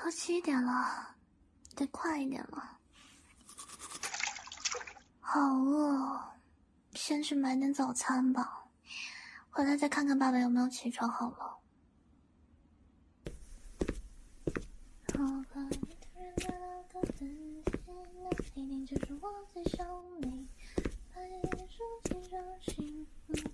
都7点了，得快一点了。好饿，先去买点早餐吧，回来再看看爸爸有没有起床好了。一定就是我最想你，把夜手机热醒。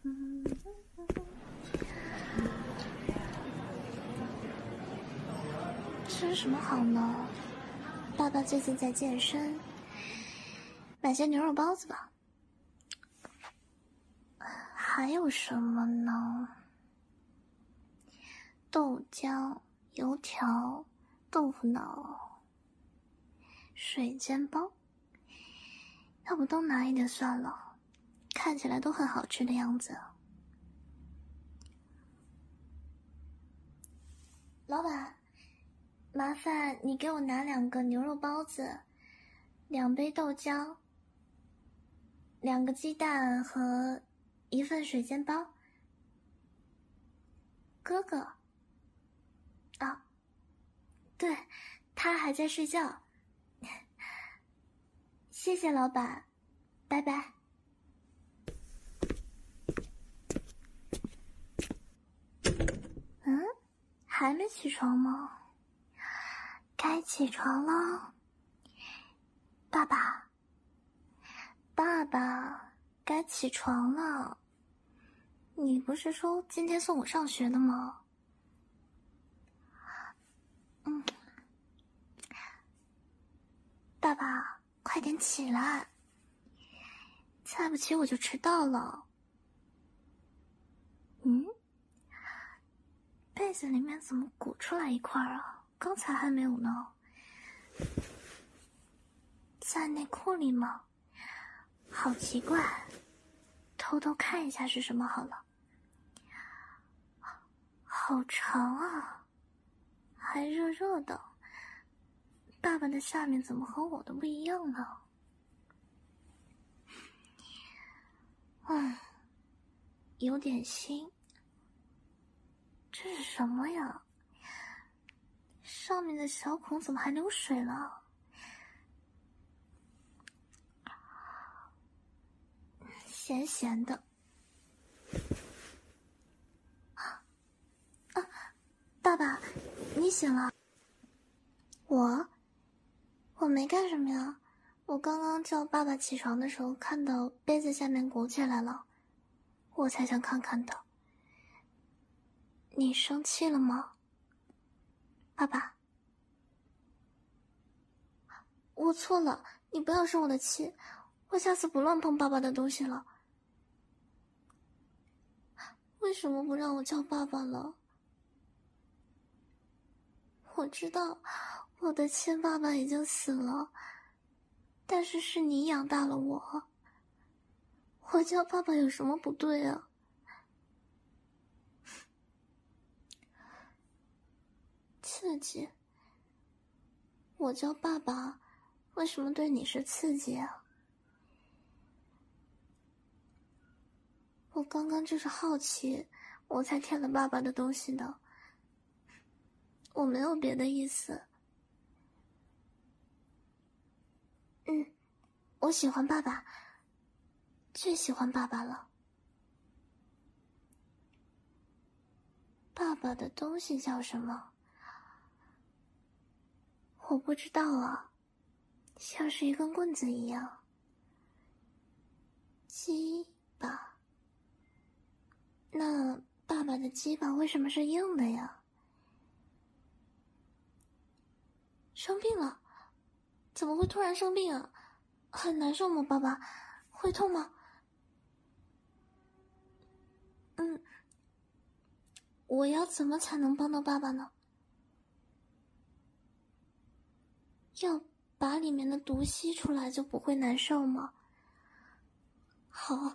吃什么好呢？爸爸最近在健身，买些牛肉包子吧。还有什么呢？豆浆、油条、豆腐脑、水煎包，要不都拿一点算了，看起来都很好吃的样子。老板，麻烦你给我拿2个牛肉包子，2杯豆浆，2个鸡蛋和1份水煎包。哥哥啊，对，他还在睡觉。谢谢老板，拜拜。还没起床吗？该起床了。爸爸，爸爸，该起床了。你不是说今天送我上学的吗？爸爸，快点起来，再不起我就迟到了。被子里面怎么鼓出来一块啊？刚才还没有呢。在内裤里吗？好奇怪，偷偷看一下是什么好了。好长啊，还热热的。爸爸的下面怎么和我的不一样呢？有点腥。这是什么呀？上面的小孔怎么还流水了？咸咸的。爸爸，你醒了。我没干什么呀，我刚刚叫爸爸起床的时候看到杯子下面鼓起来了，我才想看看的。你生气了吗？爸爸，我错了，你不要生我的气，我下次不乱碰爸爸的东西了。为什么不让我叫爸爸了？我知道我的亲爸爸已经死了，但是是你养大了我，我叫爸爸有什么不对啊？刺激？我叫爸爸，为什么对你是刺激啊？我刚刚就是好奇，我才舔了爸爸的东西的，我没有别的意思。我喜欢爸爸，最喜欢爸爸了。爸爸的东西叫什么？我不知道啊，像是一根棍子一样。鸡巴。那爸爸的鸡巴为什么是硬的呀？生病了？怎么会突然生病啊？很难受吗，爸爸？会痛吗？我要怎么才能帮到爸爸呢？要把里面的毒吸出来就不会难受吗？好。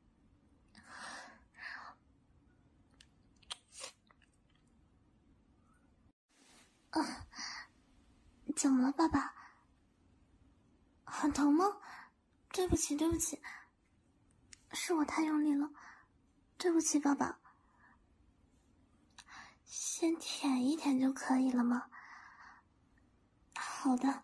怎么了，爸爸？很疼吗？对不起，对不起，是我太用力了，对不起，爸爸。先舔一舔就可以了吗？ 好的。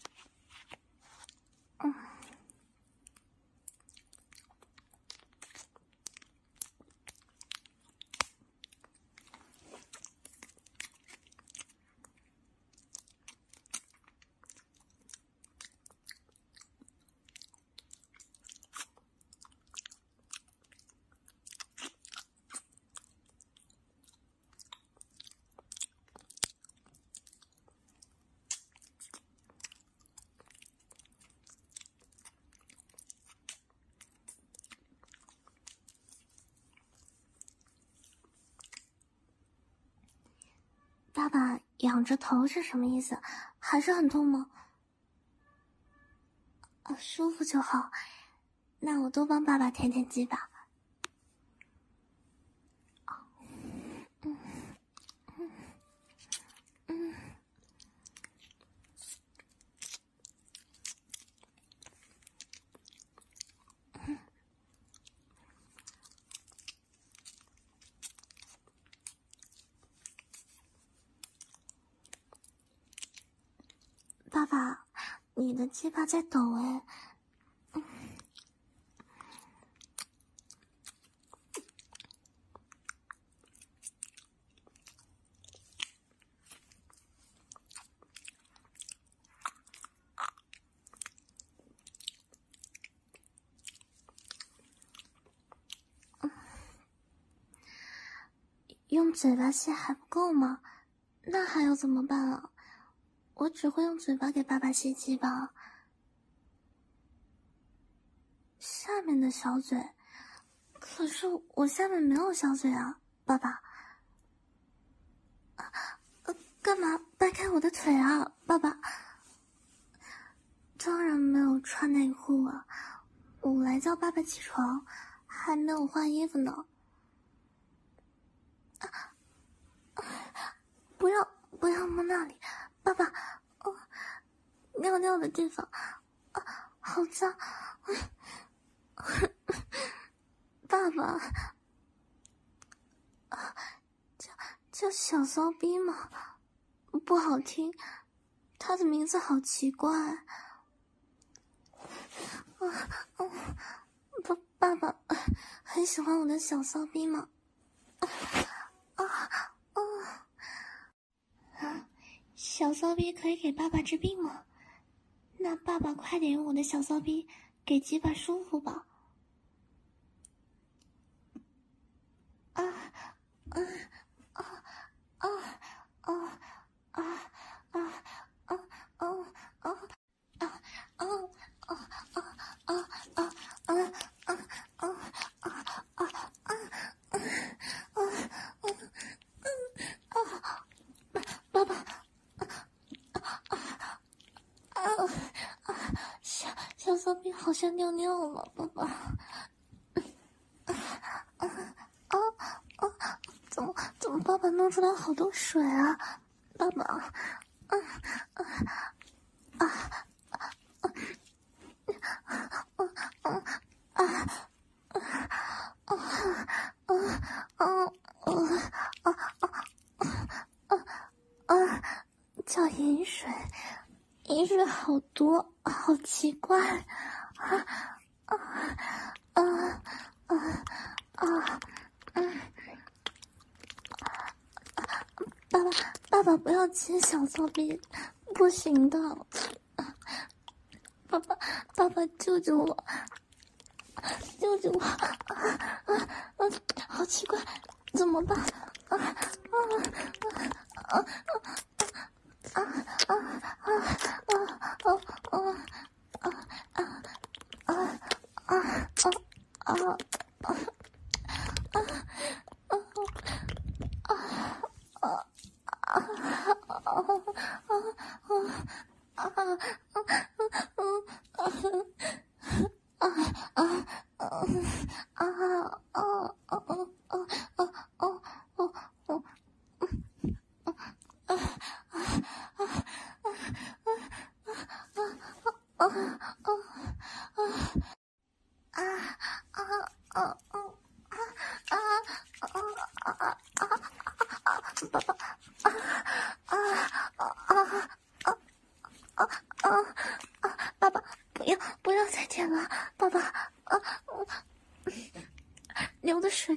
爸爸仰着头是什么意思？还是很痛吗？舒服就好。那我多帮爸爸舔舔鸡吧。爸爸，你的鸡巴在抖哎。用嘴巴吸还不够吗？那还要怎么办啊？我只会用嘴巴给爸爸吸鸡巴。下面的小嘴，可是我下面没有小嘴啊，爸爸。干嘛掰开我的腿啊，爸爸？当然没有穿内裤啊，我来叫爸爸起床，还没有换衣服呢。不要摸那里，爸爸。尿尿的地方，好脏。爸爸，叫小骚逼吗？不好听，他的名字好奇怪。爸爸很喜欢我的小骚逼吗？小骚逼可以给爸爸治病吗？那爸爸快点用我的小骚逼给鸡巴舒服吧。爸爸，小骚逼好像尿尿了，爸爸。怎么爸爸弄出来好多水啊，爸爸。叫饮水，饮水好多，好奇怪。爸爸不要亲小骚逼，不行的。爸爸救救我，救救我。好奇怪，怎么办？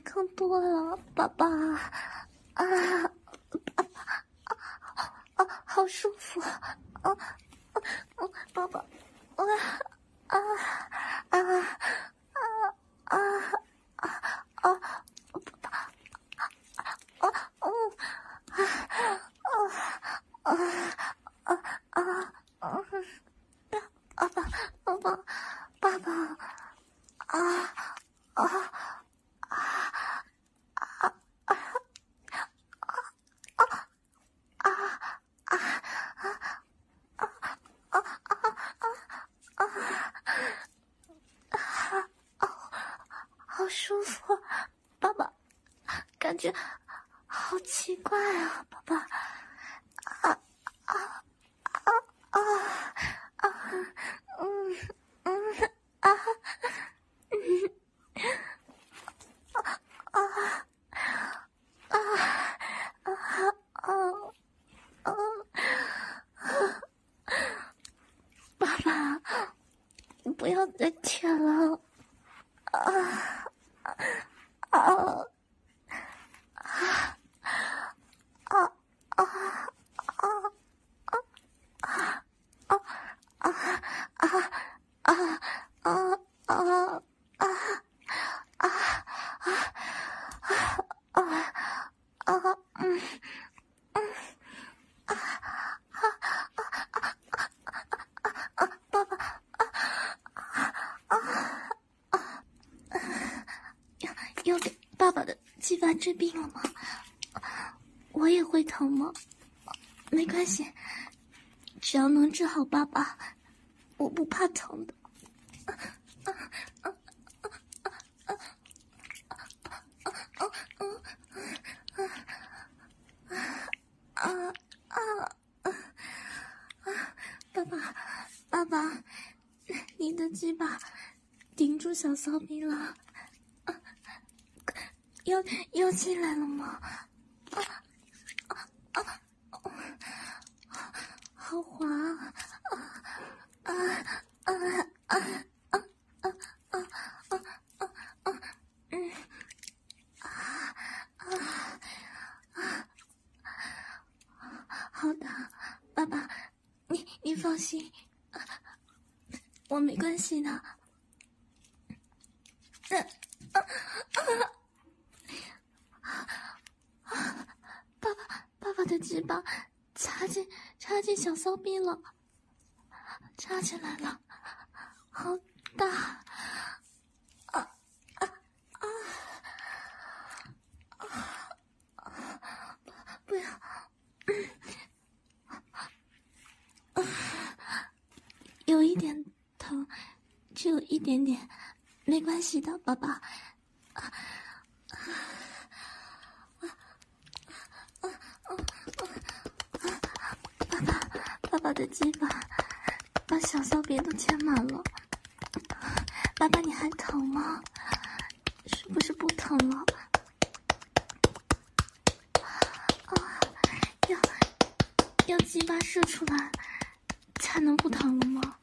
更多了，爸爸。好舒服。爸爸。好舒服，爸爸，感觉好奇怪啊，爸爸。爸爸，不要再舔了。要给爸爸的鸡巴治病了吗？我也会疼吗？没关系，只要能治好爸爸，我不怕疼的。爸爸，你的鸡巴顶住小骚逼了。要进来了吗？好滑好的，爸爸，你放心，我没关系的。爸爸的鸡巴插进小骚逼了，插进来了，好大！不要！有一点疼，只有一点点，没关系的，爸爸。爸爸的鸡巴把小骚逼都填满了，爸爸你还疼吗？是不是不疼了？要鸡巴射出来才能不疼了吗？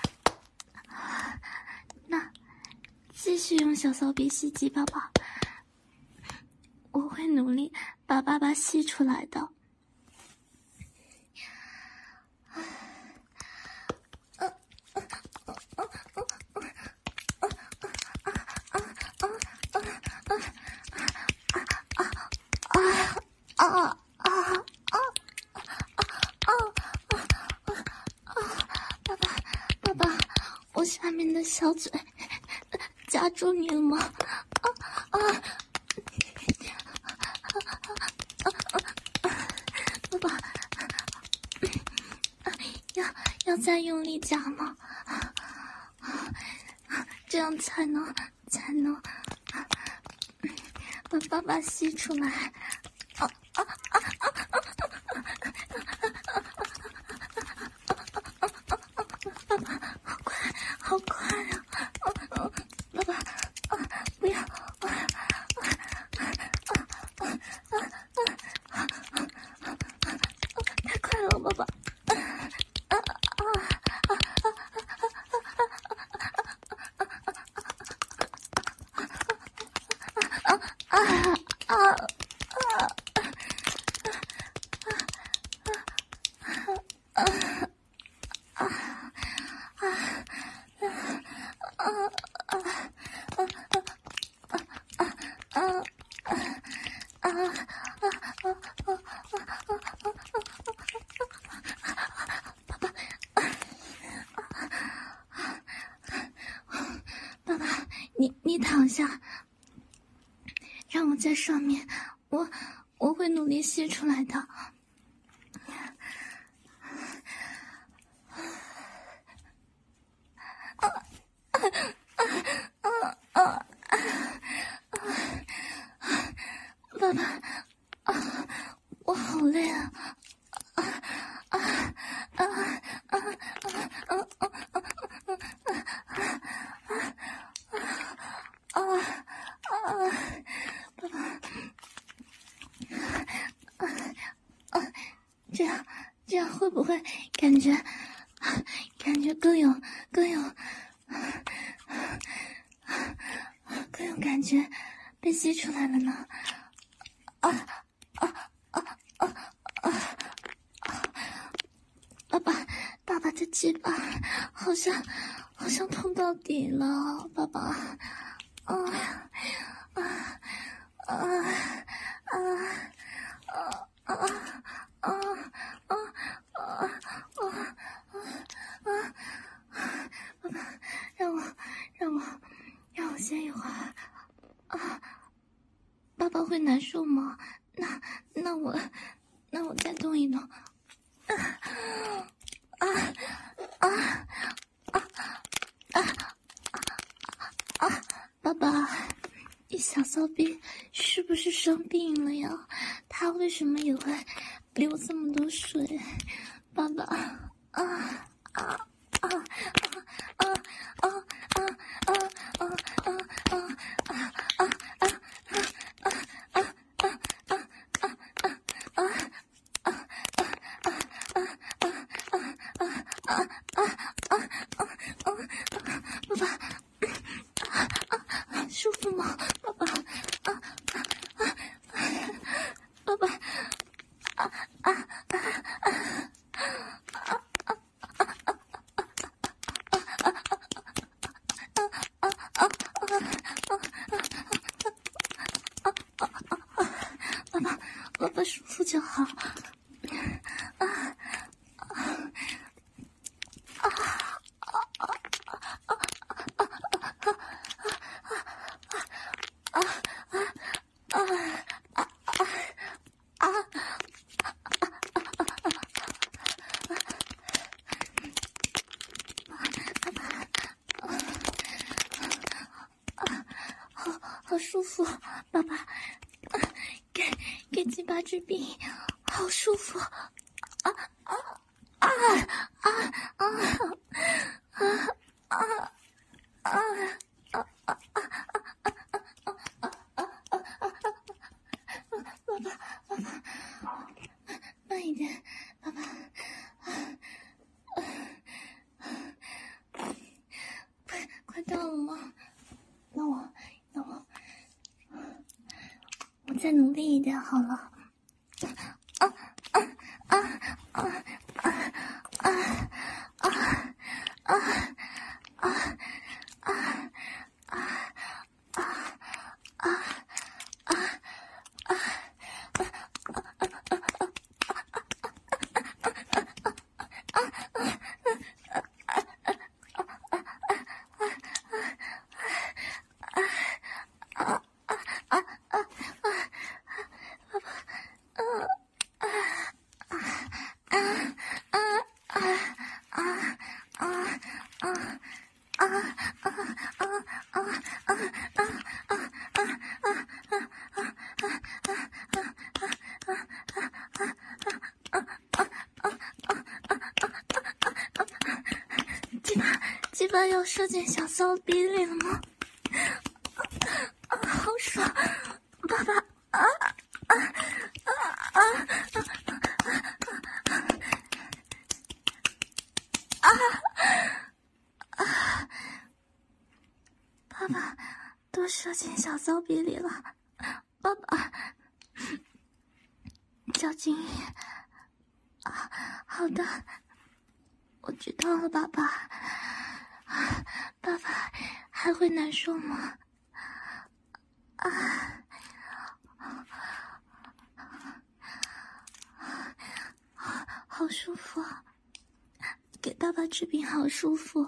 那继续用小骚逼吸鸡巴吧，我会努力把爸爸吸出来的。爸爸，我下面的小嘴夹住你了吗？爸爸，要再用力夹吗？这样才能把爸爸吸出来。爸爸，好快啊！爸爸，不要！太快了，爸爸！ 爸爸，你躺下，让我在上面，我会努力吸出来的。爸爸，我好累啊！这样会不会感觉更有感觉被吸出来了呢？爸爸的鸡巴好像痛到底了，爸爸，爸爸，让我歇一会儿啊！爸爸会难受吗？那我再动一动。爸爸，你小骚逼是不是生病了呀？他为什么也会流这么多水？爸爸，舒服吗？爸爸，爸爸，爸爸舒服就好。好舒服，爸爸，给鸡巴治病，好舒服，慢一点，爸爸，快到了吗？那我再努力一点好了。鸡巴要射进小骚逼里了吗？好爽，爸爸！爸爸都射进小骚逼里了，爸爸，小金鱼。好的，我知道了，爸爸。爸爸还会难受吗？ 好舒服啊！给爸爸治病好舒服。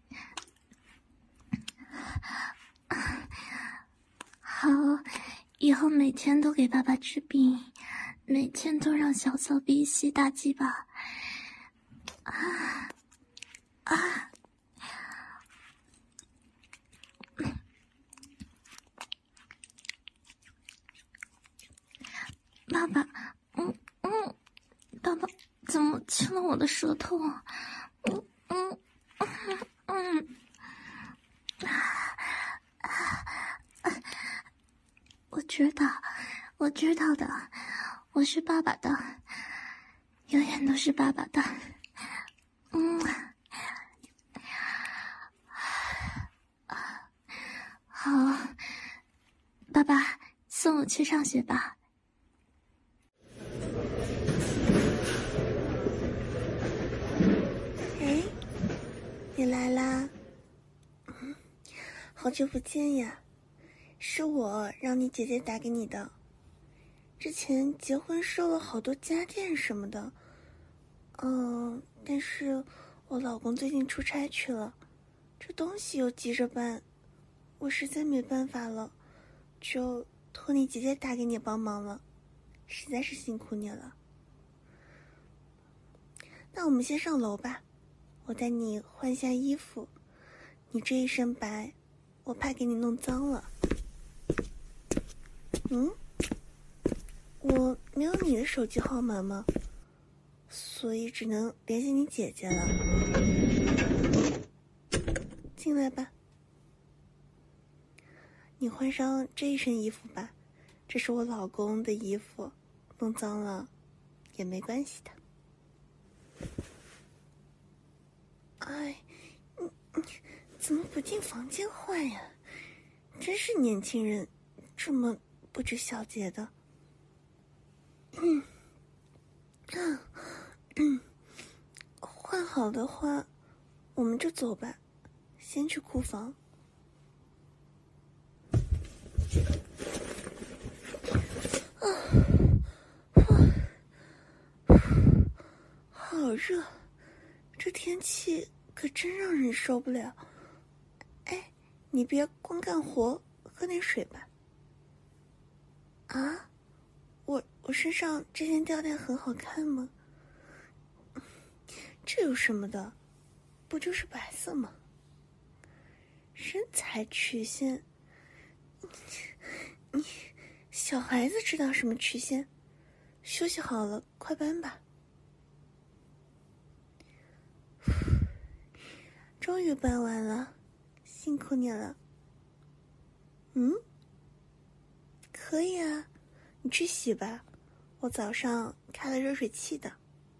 好，以后每天都给爸爸治病，每天都让小骚逼吸大鸡巴。爸爸，爸爸怎么亲了我的舌头啊？我知道的，我是爸爸的，永远都是爸爸的。好，爸爸送我去上学吧。 哎，你来啦！好久不见呀，是我让你姐姐打给你的。之前结婚收了好多家电什么的，但是我老公最近出差去了，这东西又急着办，我实在没办法了，就托你姐姐打给你帮忙了，实在是辛苦你了。那我们先上楼吧，我带你换下衣服，你这一身白，我怕给你弄脏了。我没有你的手机号码吗？所以只能联系你姐姐了。进来吧，你换上这一身衣服吧，这是我老公的衣服，弄脏了也没关系的。哎，你怎么不进房间换呀？真是年轻人，这么不知小节的。换好的话，我们就走吧，先去库房。好热，这天气可真让人受不了。哎，你别光干活，喝点水吧。啊？我身上这件吊带很好看吗？这有什么的？不就是白色吗？身材曲线，你小孩子知道什么曲线？休息好了，快搬吧。终于搬完了，辛苦你了。可以啊，你去洗吧，我早上开了热水器的。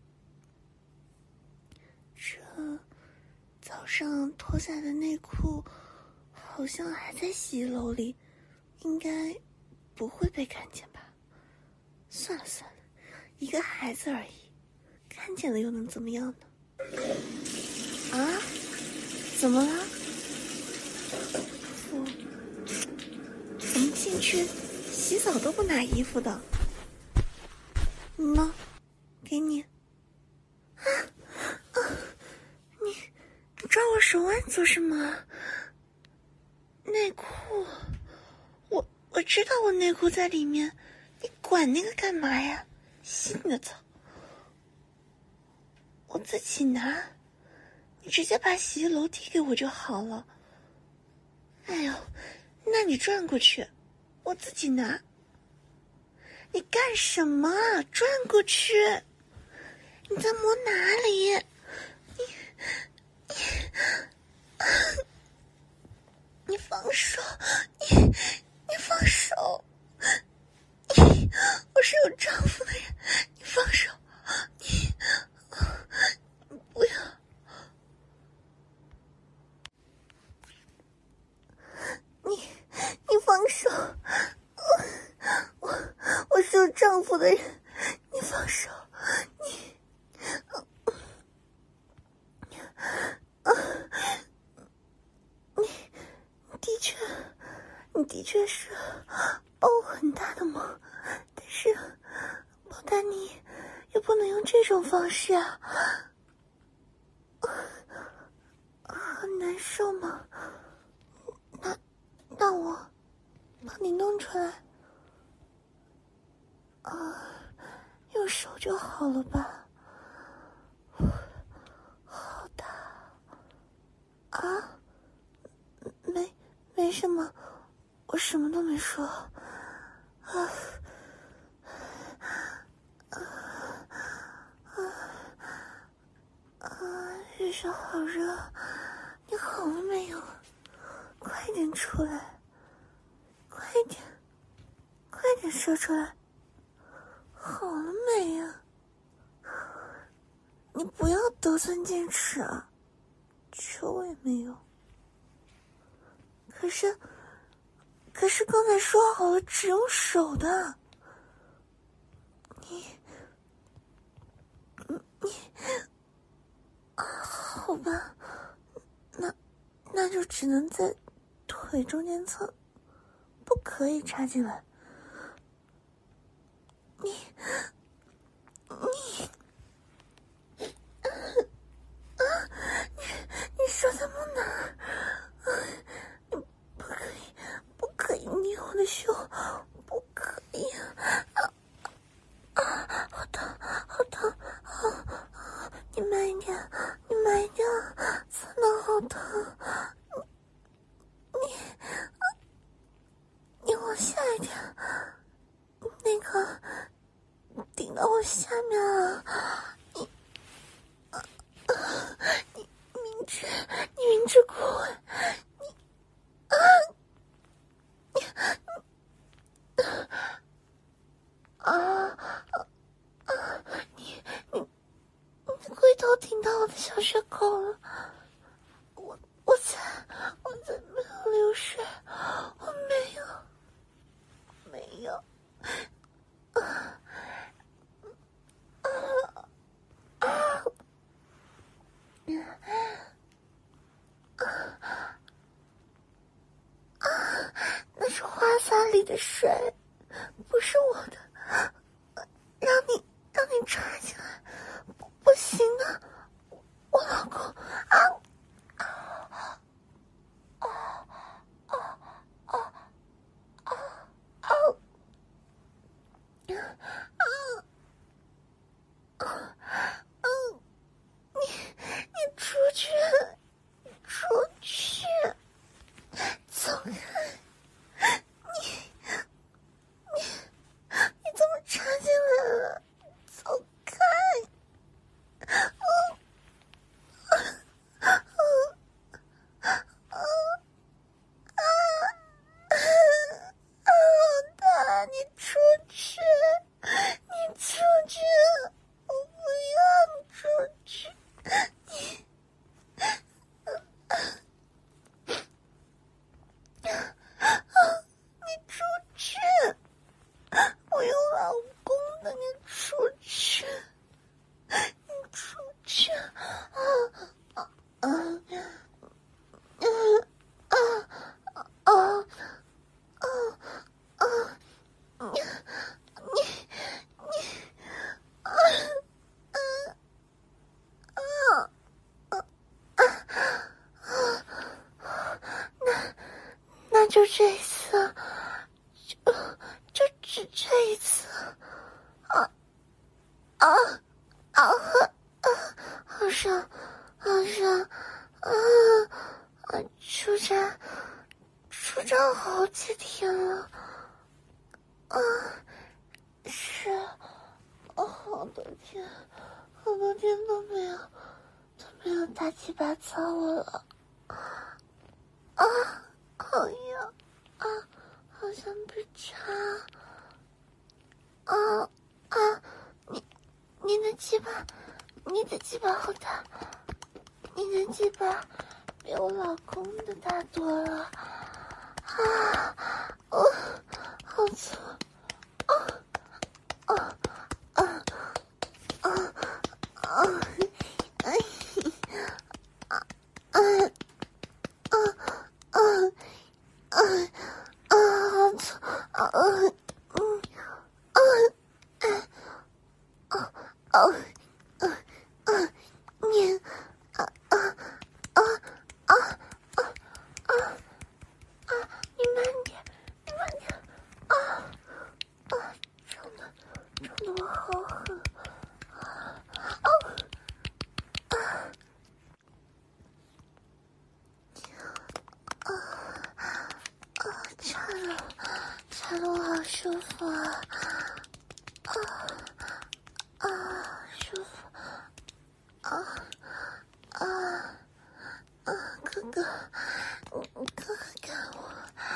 这早上脱下的内裤好像还在洗衣楼里，应该不会被看见吧？算了，一个孩子而已，看见了又能怎么样呢？啊？怎么了？我怎么进去洗澡都不拿衣服的？呢？给你。你抓我手腕做什么？内裤，我知道我内裤在里面，你管那个干嘛呀？洗你的澡，我自己拿，你直接把洗衣楼递给我就好了。哎呦，那你转过去，我自己拿。你干什么？转过去！你在摸哪里？你放手！你放手！我是有丈夫的人，你放手！你不要！你放手！我是有丈夫的人，你放手！你的确是抱我很大的忙，但是抱大你也不能用这种方式啊？很难受吗？那我帮你弄出来。用手就好了吧？好的。啊？没什么，我什么都没说。月手好热，你好了没有？快点出来，快点说出来，好了没呀？你不要得寸进尺啊，球也没有。可是刚才说好了只用手的，你好吧，那就只能在腿中间侧，不可以插进来。你说的不能，你不可以捏我的胸，不可以。好疼，你慢一点，真的好疼。你往下一点，那个顶到我下面了。你明知故问，你龟头顶到我的小穴口了。我才没有流水，我没有。那是花洒里的水，不是我的。让你插进来，不行的，我老公啊！你出去，走开！你怎么插进来了？走开！好大！你出去！我不要你出去！你出去！我有老公的，你出去！那就这一次，就只这一次。好伤，出站好几天了，是，好多天都没有大鸡巴操我了，好痒，好像被插，你的鸡巴好大，你的鸡巴比我老公的大多了，好粗，好粗， 撞得我好狠！插得我好舒服啊！舒服！哥哥，你快看我！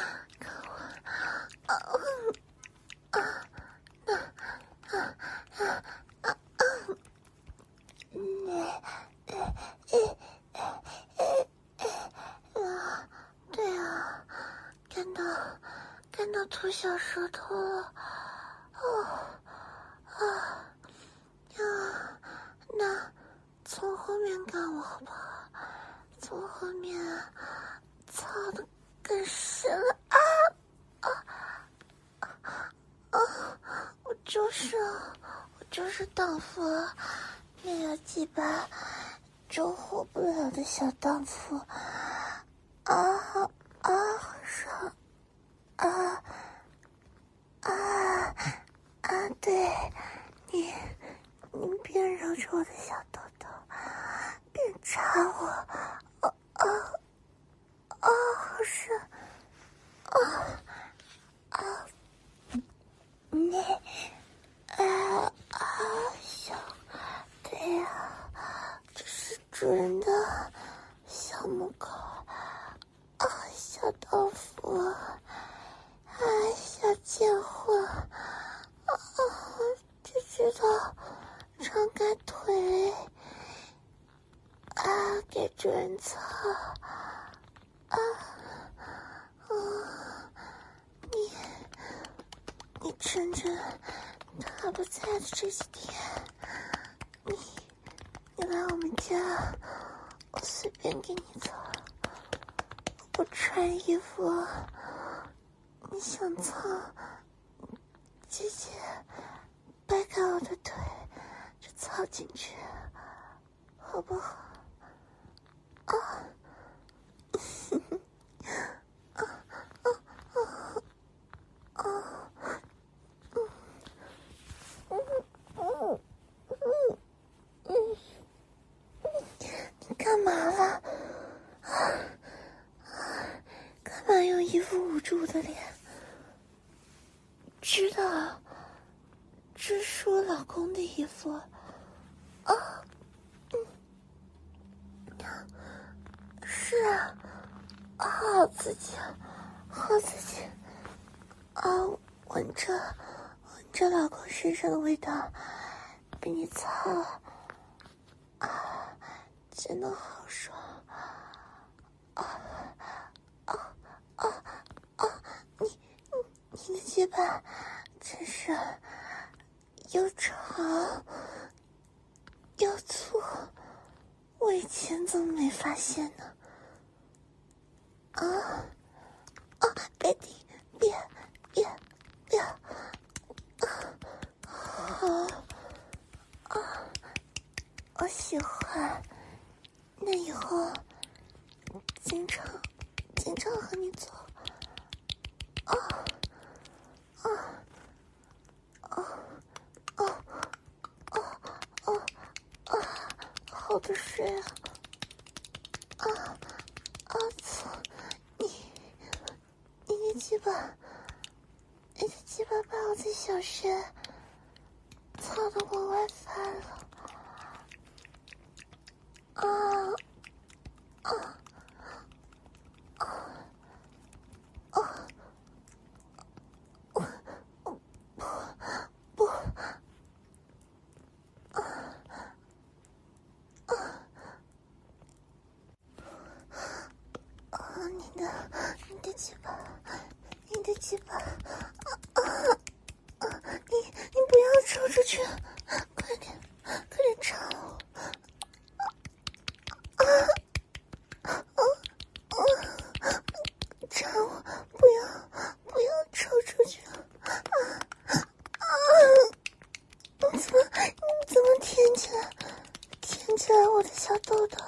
对啊，看到吐小舌头了，那从后面干我好不好？从后面操得更深了我就是荡妇，那个鸡巴收获不了的小荡妇好爽对，你别揉着我的小豆豆，别插我，好爽，小，对呀，这是主人的小母狗，小豆腐，小贱货，只知道敞开腿，给主人操，你趁着他不在的这几天，你来我们家，我随便给你操，我不穿衣服，你想操，姐姐掰开我的腿就操进去，好不好？你干嘛了？干嘛用衣服捂住我的脸？知道，这是我老公的衣服。是啊，好刺激，好刺激！闻着老公身上的味道，被你操了，真的好爽！你的肩膀真是又长又粗，我以前怎么没发现呢？别停，别，我喜欢。那以后经常和你做。好的睡啊！操！你的鸡巴把我的小穴操得往外翻了！不！你的鸡巴，你不要抽出去，快点插我！插我，不要抽出去！你怎么舔起来我的小豆豆？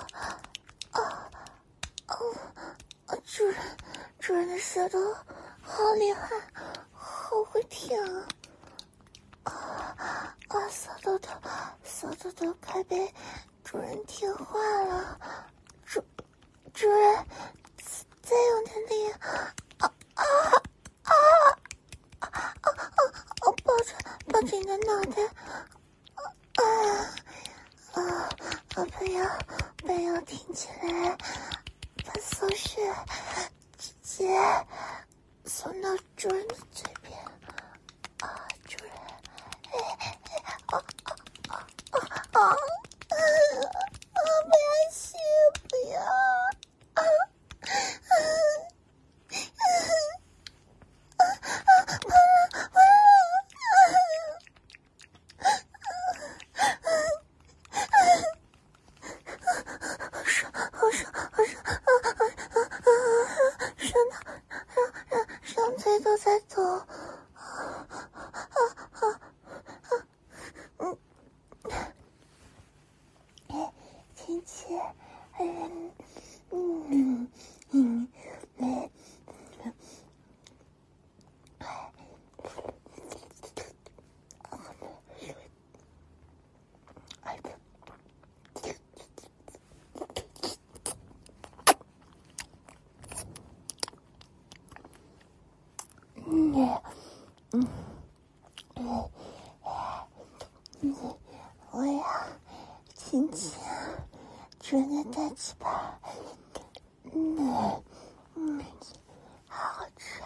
主人的舌头好厉害，好会舔啊！ 小豆豆快被主人听话了，主人再用点力，抱着你的脑袋，不要挺起来，把搜血直接送到主人的嘴边，主人，不要吸，不要，上嘴都在抖，亲切，我呀，亲亲，主人的大鸡巴，好好吃。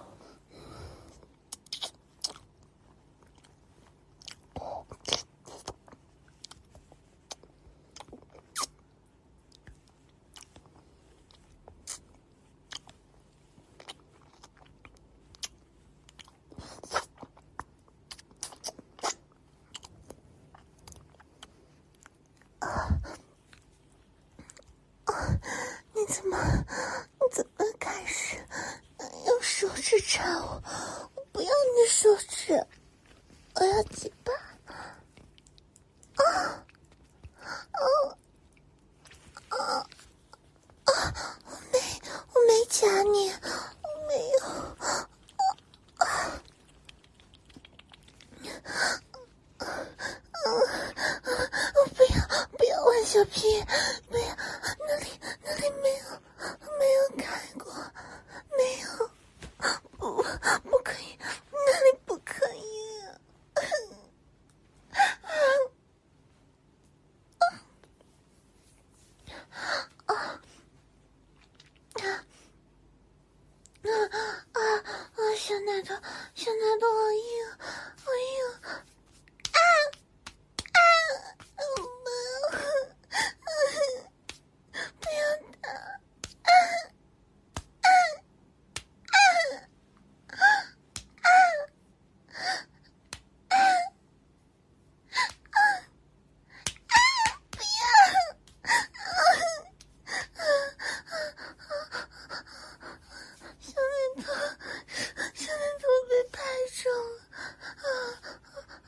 你怎么开始用手指插我？我不要你的手指，我要鸡巴。我没夹你，我没有。不要玩小屁，不要，那里没有开过，没有，不可以，那里不可以。小奶头好硬，好硬。不要打！不要！小奶头被拍中了！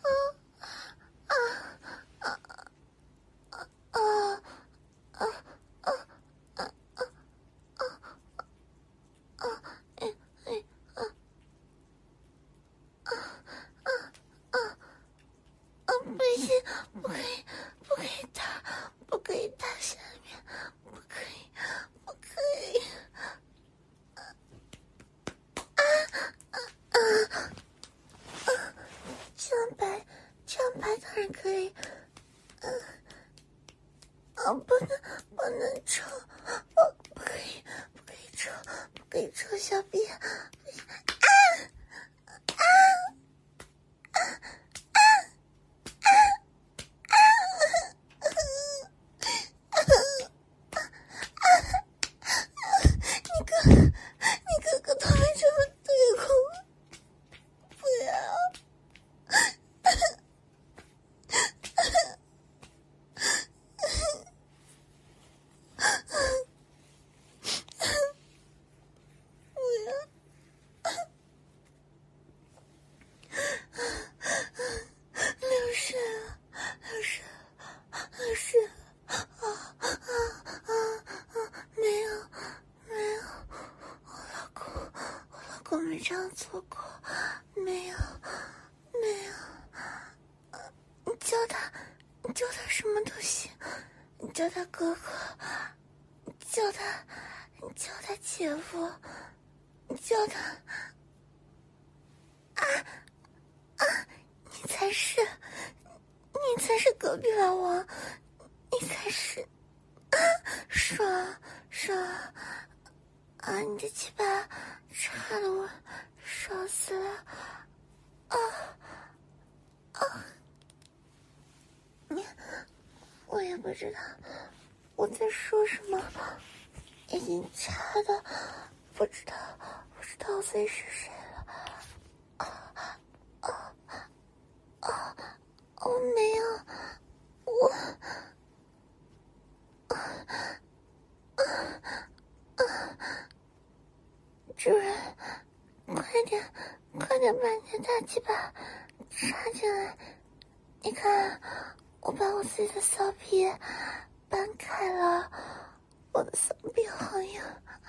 不行，不可以打，不可以打下面，不可以。这样拍当然可以。不能抽，不可以抽小臂。你哥哥他们这么对我，不要！流水没有，我老公没这样做过，没有， 你叫他什么东西？你叫他哥哥，你叫他姐夫，你叫他你才是隔壁老王，你才是爽啊！你的鸡巴插得我爽死了我也不知道我在说什么，已经插的不知道谁是谁了。我没有，主人，快点把你的大鸡巴插进来！你看，我把我自己的骚皮搬开了，我的骚逼好痒。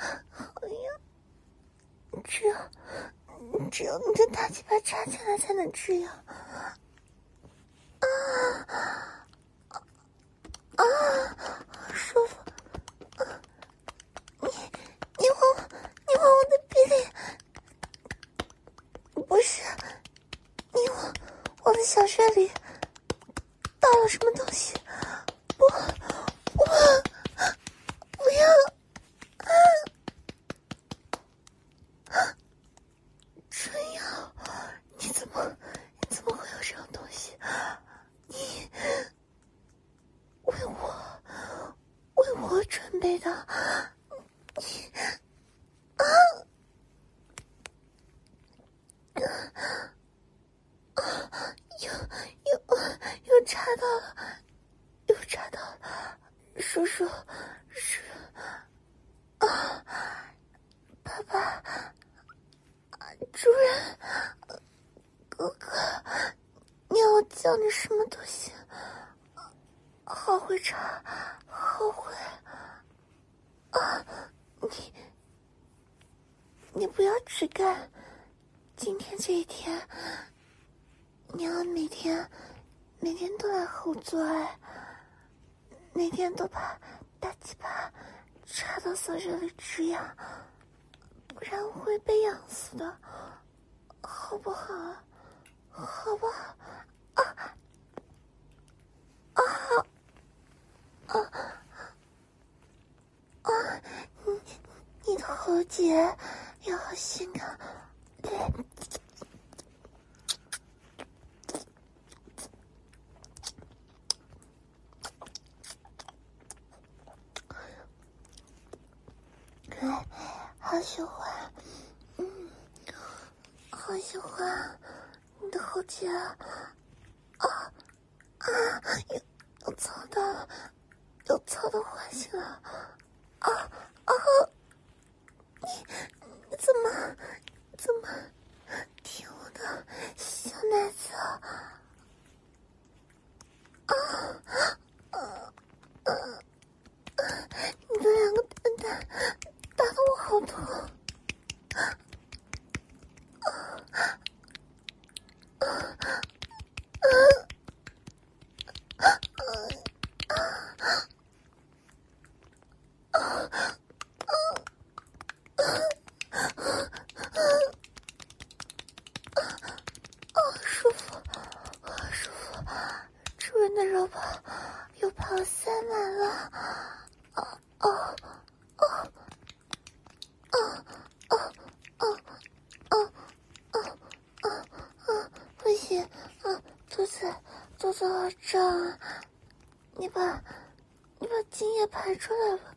只有你的大鸡巴插进来才能这样。舒服。你往我的鼻里，不是，你往我的小穴里倒了什么东西？不要！春瑶，你怎么会有这种东西？你为我准备的。又插到了，叔叔，爸爸，主人，哥哥，你要我叫你什么东西？好会插，好会你不要只干今天这一天，你要每天都来和我做爱，每天都把大鸡巴插到小穴里止痒，不然我会被痒死的，好不好？好不好？你的喉结也好性感，好喜欢，好喜欢你的喉结又操到花心了你怎么舔我的小奶子你的两个笨蛋打得我好痛。舒服，主人的肉泡又把我塞满了。不行，肚子好胀啊！你把精液排出来吧。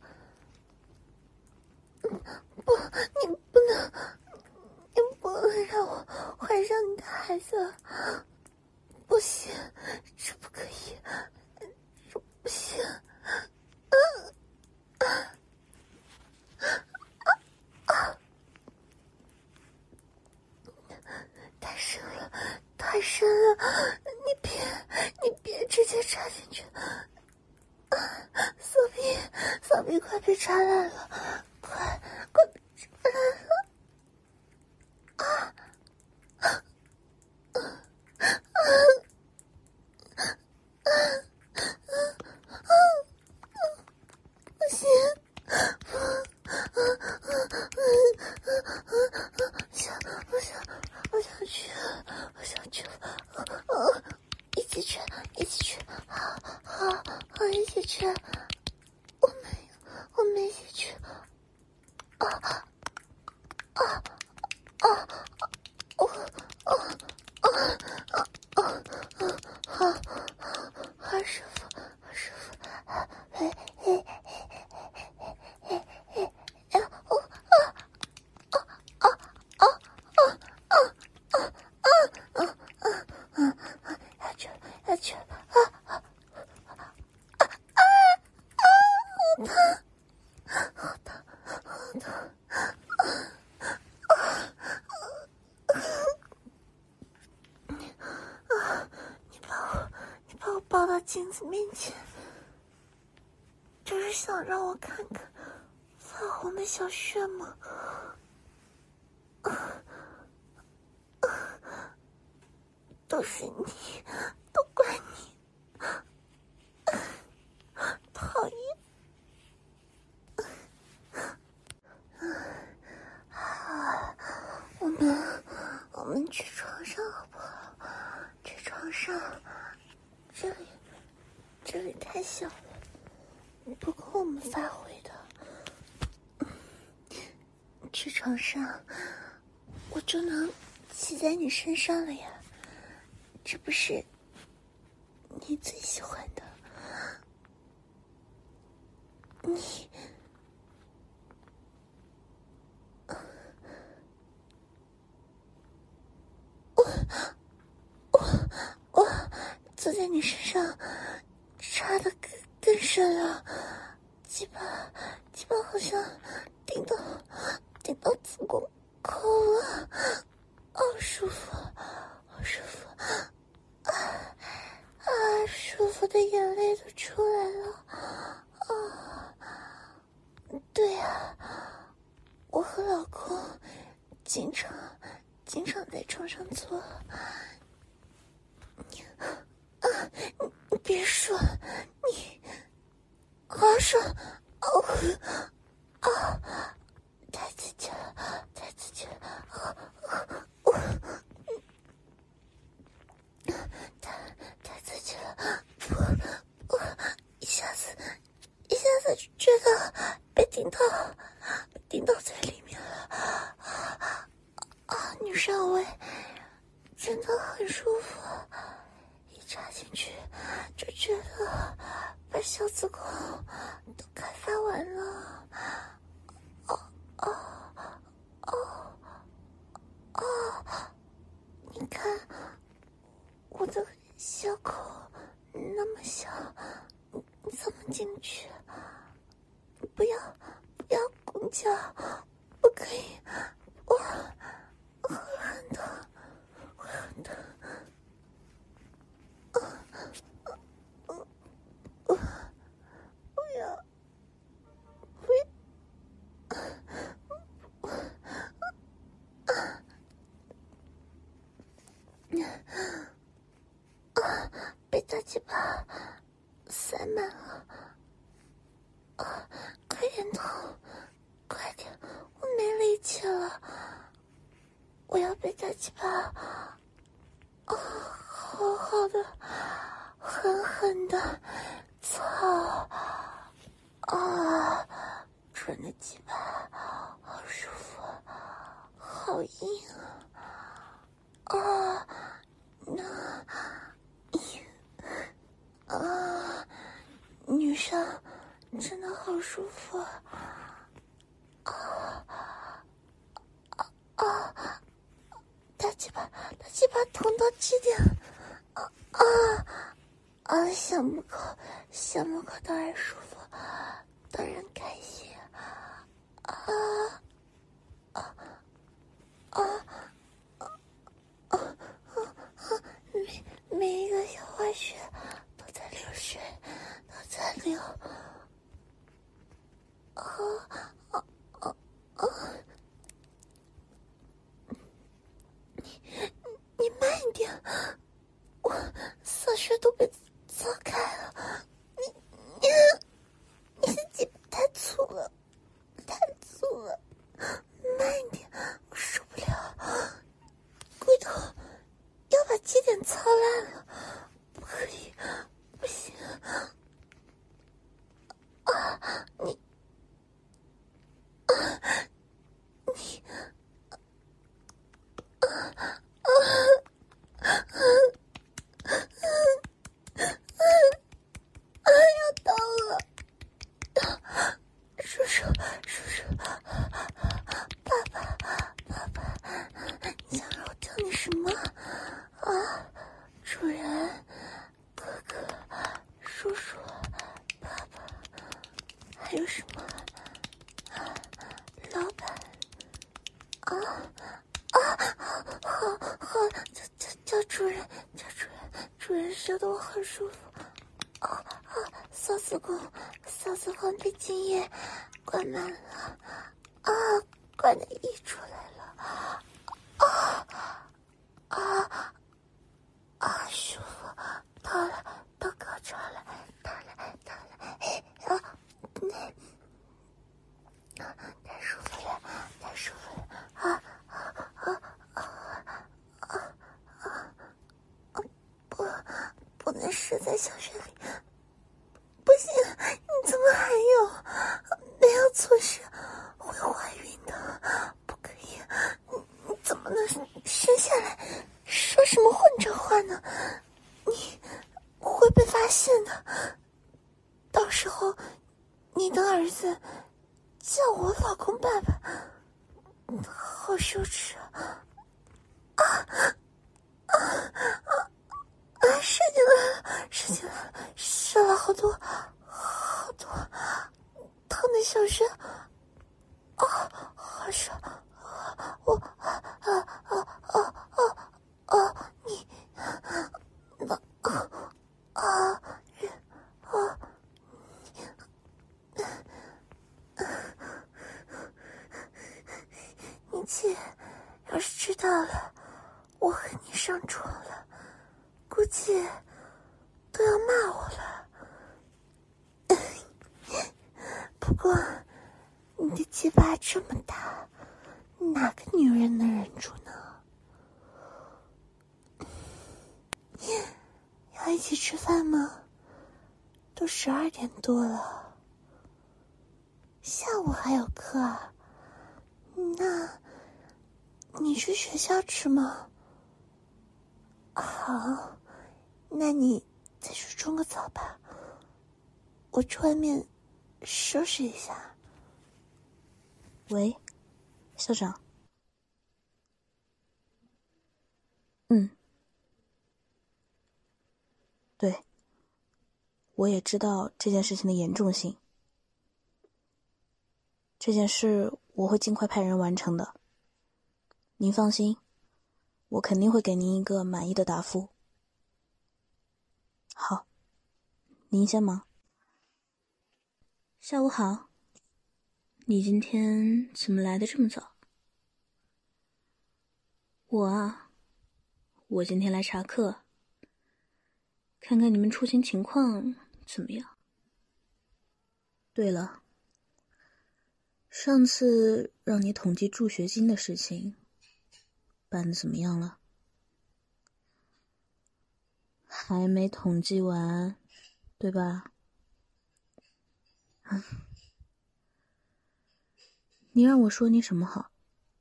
你不能让我怀上你的孩子，不行，这不可以，这不行。太深了，你别直接插进去。骚逼快被插烂了，快被插烂了。 一起去，好，一起去。我们一起去。好舒服，好舒服。要去啊！好疼！你把我抱到镜子面前，就是想让我看看发红的小穴吗？都是你，都怪你，讨厌！我们去床上好不好？去床上，这里太小了，不够我们发挥的。去床上，我就能骑在你身上了呀，这不是你最喜欢的。你我坐在你身上插得更深了，鸡巴好像顶到子宫口了，好舒服，好舒服舒服的眼泪都出来了对啊，我和老公经常在床上做。你别说，你好爽太刺激了，太刺激了！太刺激了！我一下子觉得被顶到嘴里面了女上位真的很舒服，一插进去就觉得把小子宫都开发完了。你看我的小口那么小，你怎么进去？不要拱脚，不可以，我会很疼，会很疼。不要。被大鸡巴塞满了，快点痛，快点，我没力气了，我要被大鸡巴好好的狠狠的操准的鸡巴好舒服，好硬女生真的好舒服大鸡巴痛到极点小门口当然舒服，当然开心每一个小花穴都在流水，都在流你慢一点，我色穴都被凿开了，你的鸡巴太粗了，慢一点，我受不了，骨头要把基点操烂了，不可以， 有什么？老板，好，叫主人，主人说的我很舒服。嫂子宫被精液灌满了，灌的溢出来了，舒服，到高潮了，到了，太舒服了，不能射在小穴里，不行，你怎么还有？没有措施，会怀孕的，不可以，你怎么能生下来？说什么混账话呢？你会被发现的，到时候你的儿子叫我老公爸爸，好羞耻射进来了，射了好多疼的小穴，好爽，你你姐要是知道了我和你上床了，估计都要骂我了。不过你的鸡巴这么大，哪个女人能忍住呢？要一起吃饭吗？都12点多了，下午还有课啊。那你去学校吃吗？好，那你再去冲个澡吧，我去外面收拾一下。 喂，校长。对，我也知道这件事情的严重性，这件事我会尽快派人完成的，您放心，我肯定会给您一个满意的答复。好，您先忙。下午好，你今天怎么来的这么早？我今天来查课，看看你们出勤情况怎么样。对了，上次让你统计助学金的事情办得怎么样了？还没统计完，对吧？你让我说你什么好？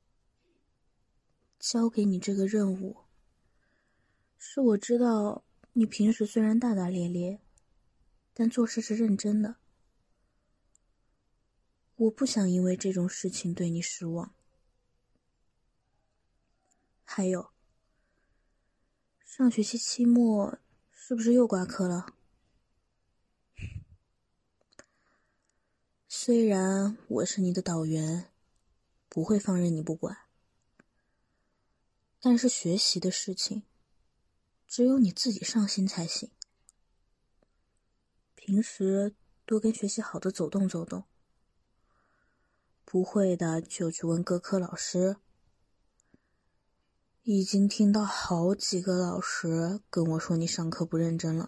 交给你这个任务，是我知道你平时虽然大大咧咧，但做事是认真的。我不想因为这种事情对你失望。还有，上学期期末是不是又挂科了？虽然我是你的导员，不会放任你不管，但是学习的事情，只有你自己上心才行。平时多跟学习好的走动走动，不会的就去问各科老师。已经听到好几个老师跟我说你上课不认真了。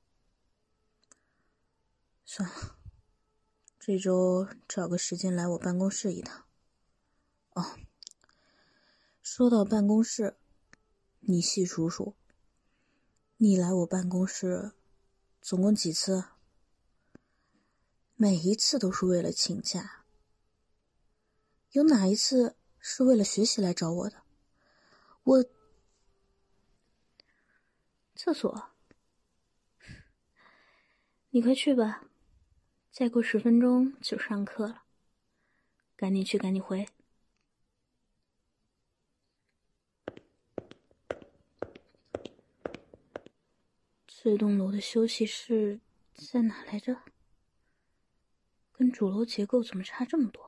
算了，这周找个时间来我办公室一趟。哦，说到办公室，你细数数，你来我办公室总共几次？每一次都是为了请假，有哪一次是为了学习来找我的？厕所，你快去吧，再过10分钟就上课了，赶紧去赶紧回。这栋楼的休息室在哪来着？ 跟主楼结构怎么差这么多？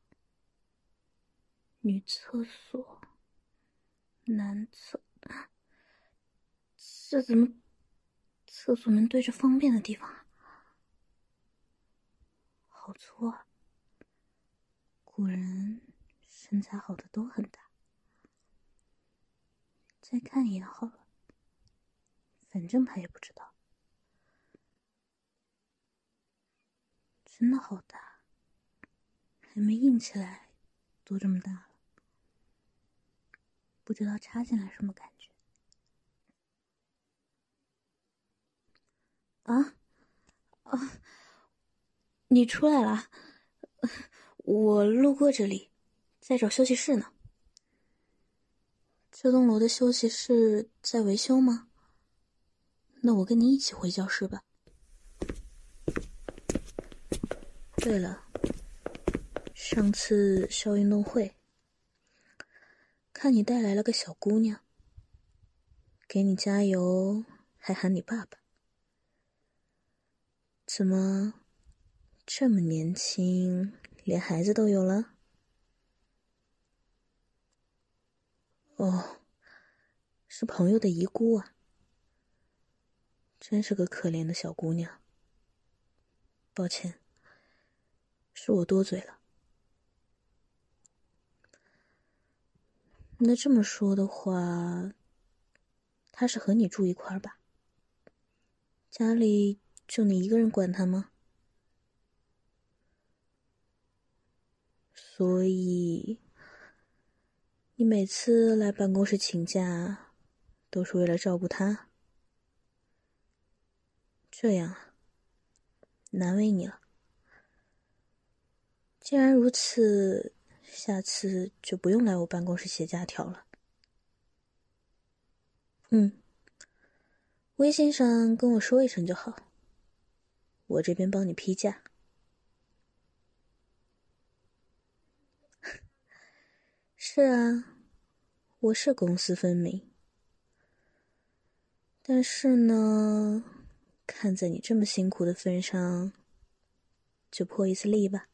女厕所，男厕，这怎么厕所门对着方便的地方啊？好粗啊！果然身材好的都很大。再看一眼好了，反正他也不知道。真的好大，还没硬起来都这么大了，不知道插进来什么感觉。啊啊！你出来了，我路过这里，在找休息室呢。这栋楼的休息室在维修吗？那我跟你一起回教室吧。对了，上次校运动会，看你带来了个小姑娘，给你加油，还喊你爸爸。怎么这么年轻，连孩子都有了？哦，是朋友的遗孤啊，真是个可怜的小姑娘。抱歉，是我多嘴了。那这么说的话，她是和你住一块儿吧？家里就你一个人管她吗？所以你每次来办公室请假，都是为了照顾她？这样啊，难为你了。既然如此，下次就不用来我办公室写假条了。微信上跟我说一声就好，我这边帮你批假。是啊，我是公私分明，但是呢，看在你这么辛苦的份上，就破一次例吧。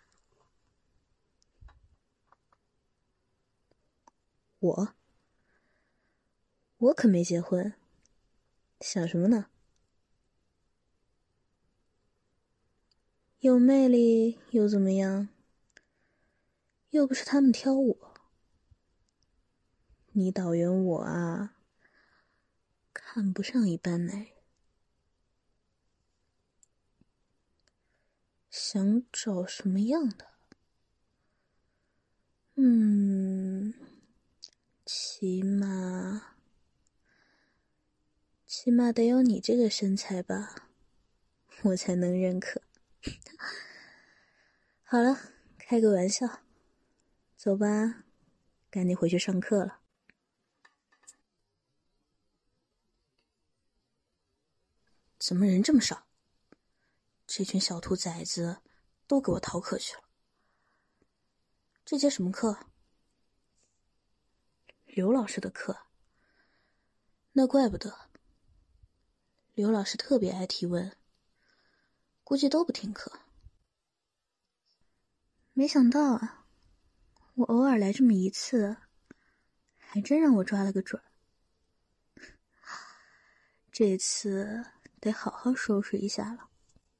我可没结婚，想什么呢？有魅力又怎么样？又不是他们挑我。你导员我啊，看不上一般男人。想找什么样的？起码得有你这个身材吧，我才能认可。好了，开个玩笑，走吧，赶紧回去上课了。怎么人这么少？这群小兔崽子都给我逃课去了。这节什么课？刘老师的课。那怪不得，刘老师特别爱提问，估计都不听课。没想到啊，我偶尔来这么一次，还真让我抓了个准儿。这次得好好收拾一下了。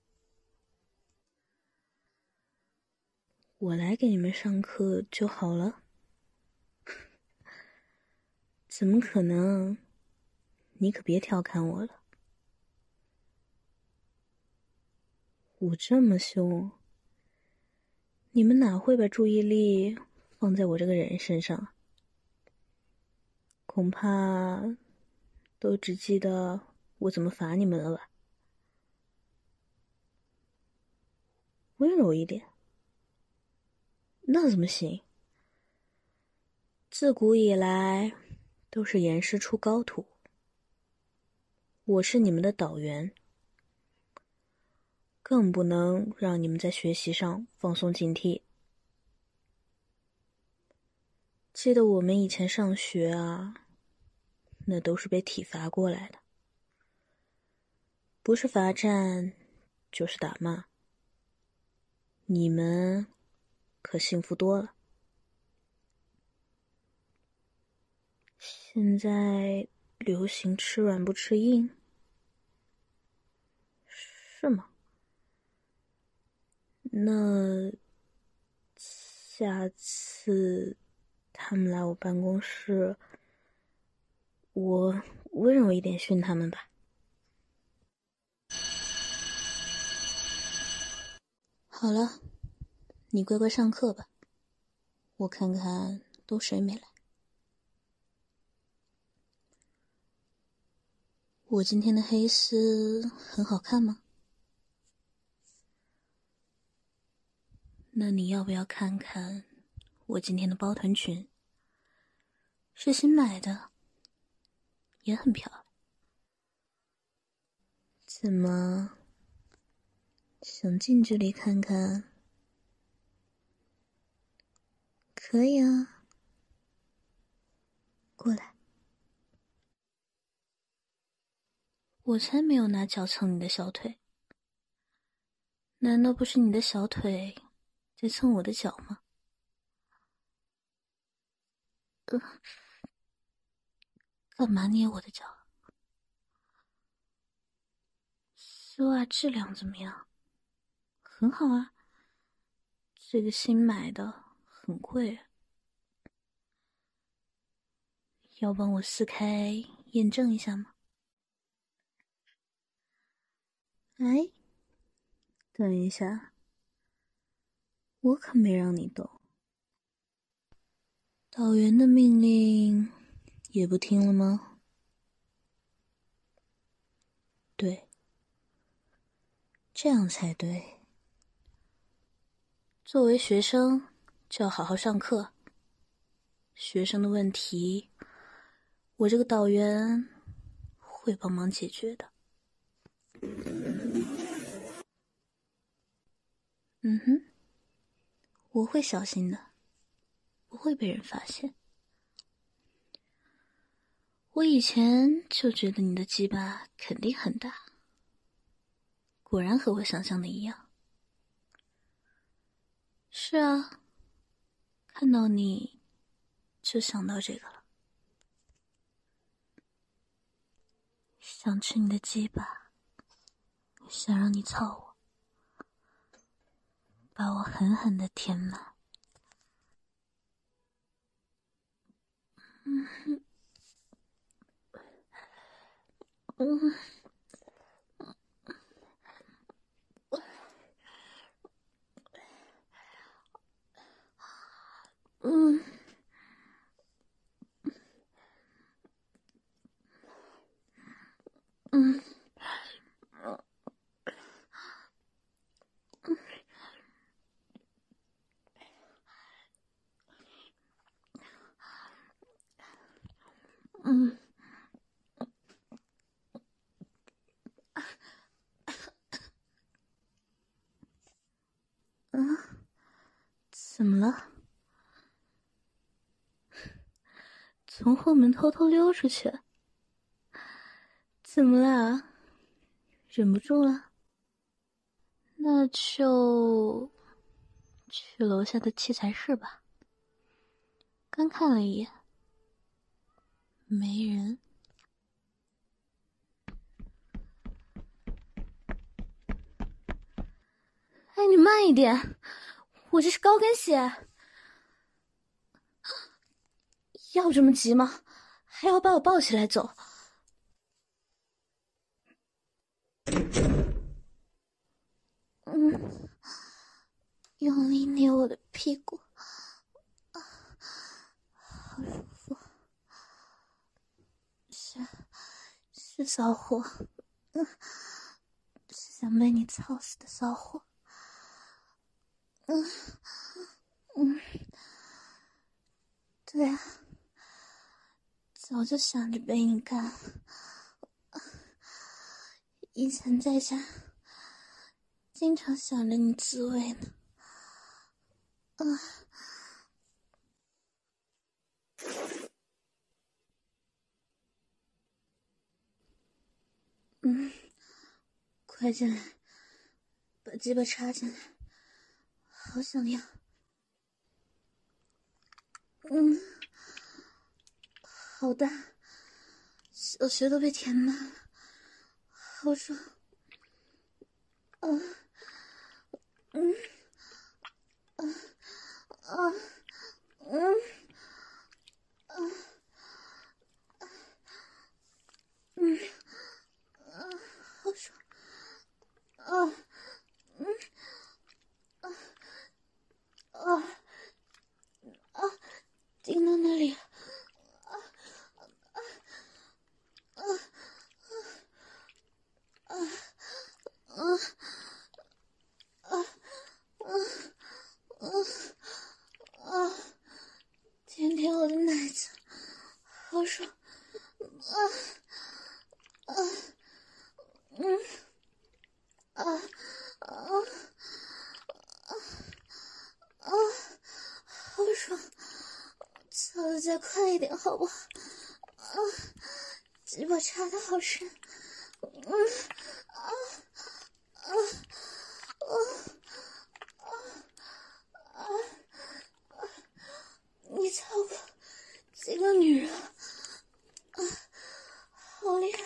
我来给你们上课就好了。怎么可能？你可别调侃我了。我这么凶，你们哪会把注意力放在我这个人身上？恐怕都只记得我怎么罚你们了吧？温柔一点，那怎么行？自古以来都是严师出高徒，我是你们的导员，更不能让你们在学习上放松警惕。记得我们以前上学啊，那都是被体罚过来的，不是罚站就是打骂。 你们可幸福多了。现在流行吃软不吃硬，是吗？那下次他们来我办公室，我温柔一点训他们吧。好了，你乖乖上课吧，我看看都谁没来。我今天的黑丝很好看吗？那你要不要看看我今天的包臀裙？是新买的，也很漂亮。怎么，想近距离看看？可以啊，过来。我才没有拿脚蹭你的小腿，难道不是你的小腿在蹭我的脚吗？干嘛捏我的脚？丝袜质量怎么样？很好啊，这个新买的，很贵。要帮我撕开验证一下吗？哎，等一下，我可没让你动。导员的命令也不听了吗？对，这样才对。作为学生，就要好好上课。学生的问题，我这个导员会帮忙解决的。嗯哼，我会小心的，不会被人发现。我以前就觉得你的鸡巴肯定很大，果然和我想象的一样。是啊，看到你就想到这个了，想吃你的鸡巴，想让你操我，把我狠狠地填满。怎么了？从后门偷偷溜出去？怎么啦？忍不住了？那就去楼下的器材室吧。刚看了一眼，没人。哎，你慢一点，我这是高跟鞋。要这么急吗？还要把我抱起来走？用力捏我的屁股，好舒服。是骚货，是想被你操死的骚货。对啊，早就想着被你干。以前在家，经常想着你滋味呢。快进来，把鸡巴插进来， 好想要。好大，小穴都被填满了，好爽。好爽。顶到那里。舔舔我的奶子，好爽。好爽，操的再快一点好不好？鸡巴插的好深。你操过几个女人？好厉害。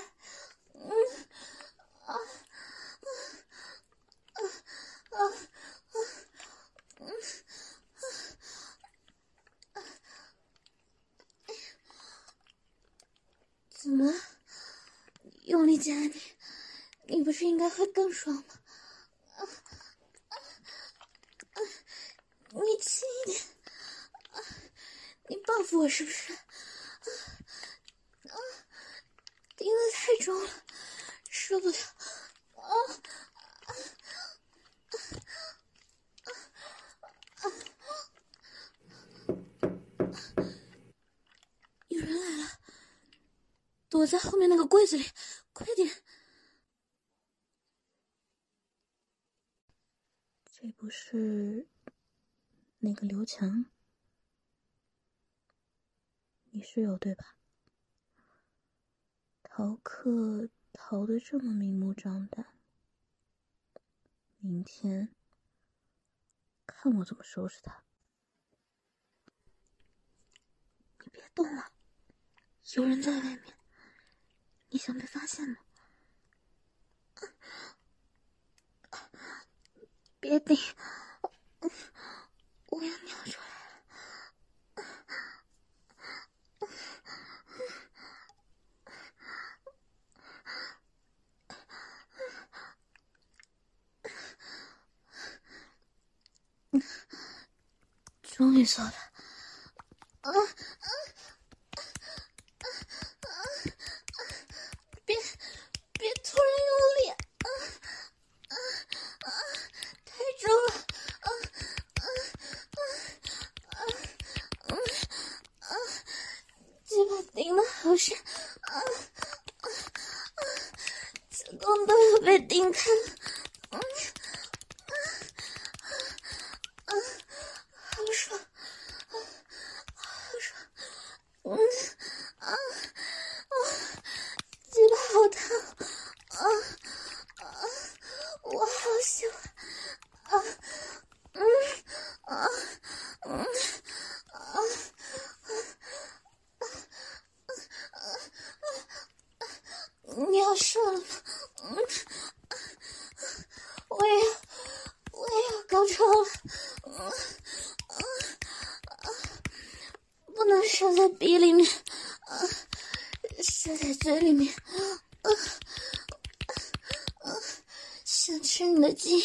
怎么用力夹你不是应该会更爽吗？你轻一点。你报复我是不是？顶得太重了，受不了。有人来了，躲在后面那个柜子里，快点！这不是那个刘强，你室友对吧？逃课逃得这么明目张胆，明天看我怎么收拾他。你别动了，有人在外面，你想被发现吗？别顶，我要尿出来了。终于做了。别突然用力。太重了。鸡巴顶得好深。子宫都要被顶开了。好爽，好爽。鸡巴好烫。我好喜欢。你要射了吗？我也要高潮了。不能射在鼻里面，射在嘴里面。想吃你的鸡。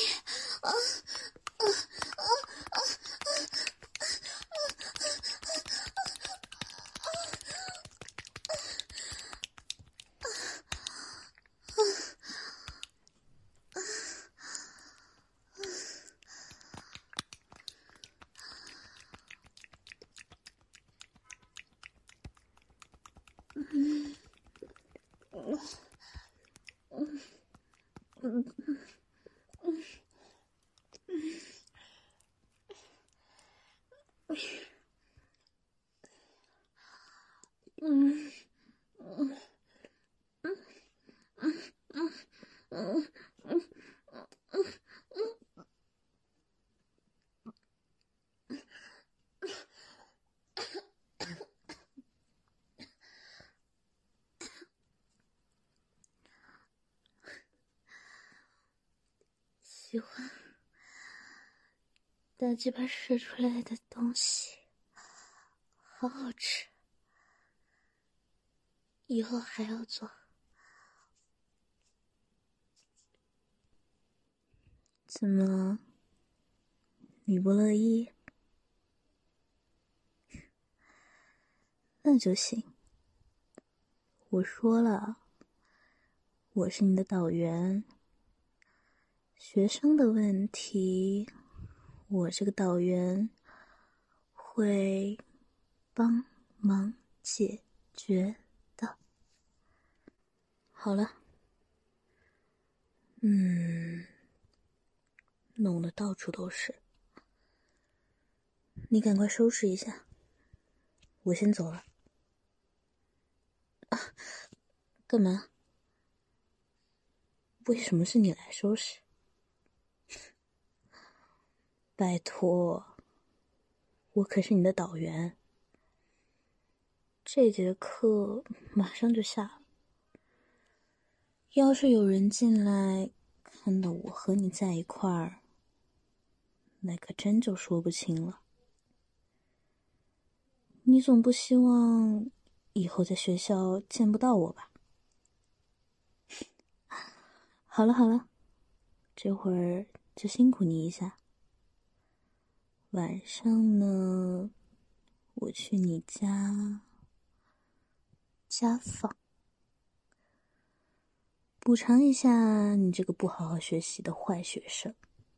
喜欢大鸡巴射出来的东西，好好吃，以后还要做。怎么，你不乐意？那就行。我说了，我是你的导员，学生的问题，我这个导员会帮忙解决的。好了，弄得到处都是，你赶快收拾一下，我先走了。啊，干嘛？为什么是你来收拾？拜托，我可是你的导员，这节课马上就下了。要是有人进来看到我和你在一块儿，那可真就说不清了。你总不希望以后在学校见不到我吧？好了好了，这会儿就辛苦你一下。晚上呢，我去你家访，补偿一下你这个不好好学习的坏学生。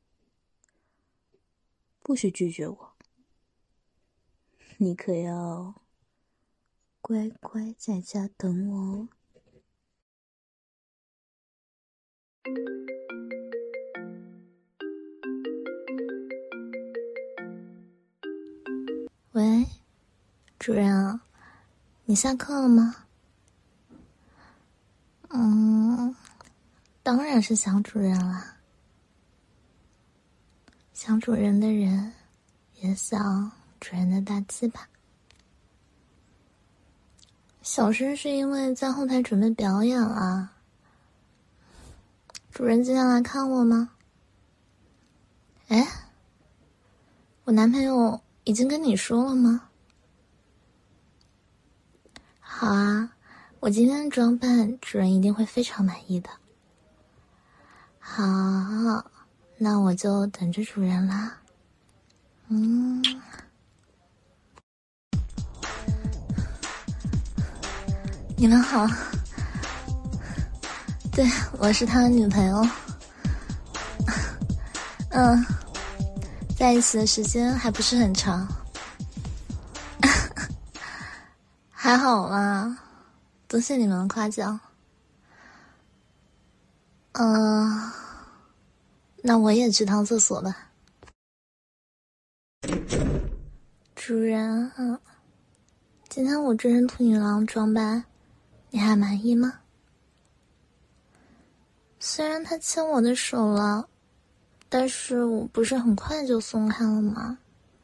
不许拒绝我，你可要乖乖在家等我哦。 喂，主任啊，你下课了吗？当然是想主任啦。想主任的人，也想主任的大鸡巴。小申是因为在后台准备表演啦。主任今天来看我吗？哎，我男朋友已经跟你说了吗？好啊，我今天的装扮主任一定会非常满意的。好，那我就等着主任啦。你们好。对，我是他的女朋友。在一起的时间还不是很长。还好啦，多谢你们的夸奖。那我也去趟厕所吧。主人啊，今天我这身兔女郎装扮，你还满意吗？虽然他牵我的手了，但是我不是很快就松开了吗？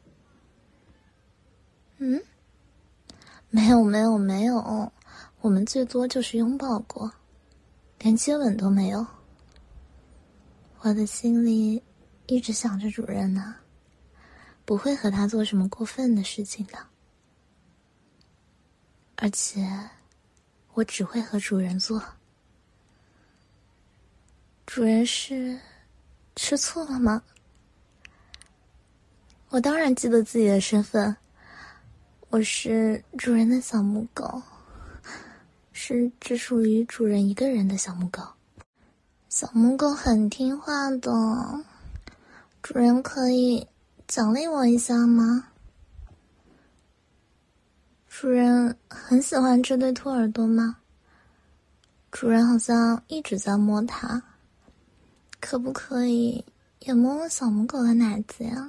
没有，我们最多就是拥抱过，连接吻都没有。我的心里一直想着主人呢，不会和他做什么过分的事情的。而且，我只会和主人做。主人是吃醋了吗？我当然记得自己的身份，我是主人的小母狗，是只属于主人一个人的小母狗。小母狗很听话的，主人可以奖励我一下吗？主人很喜欢这对兔耳朵吗？主人好像一直在摸它，可不可以也摸摸小母狗的奶子呀？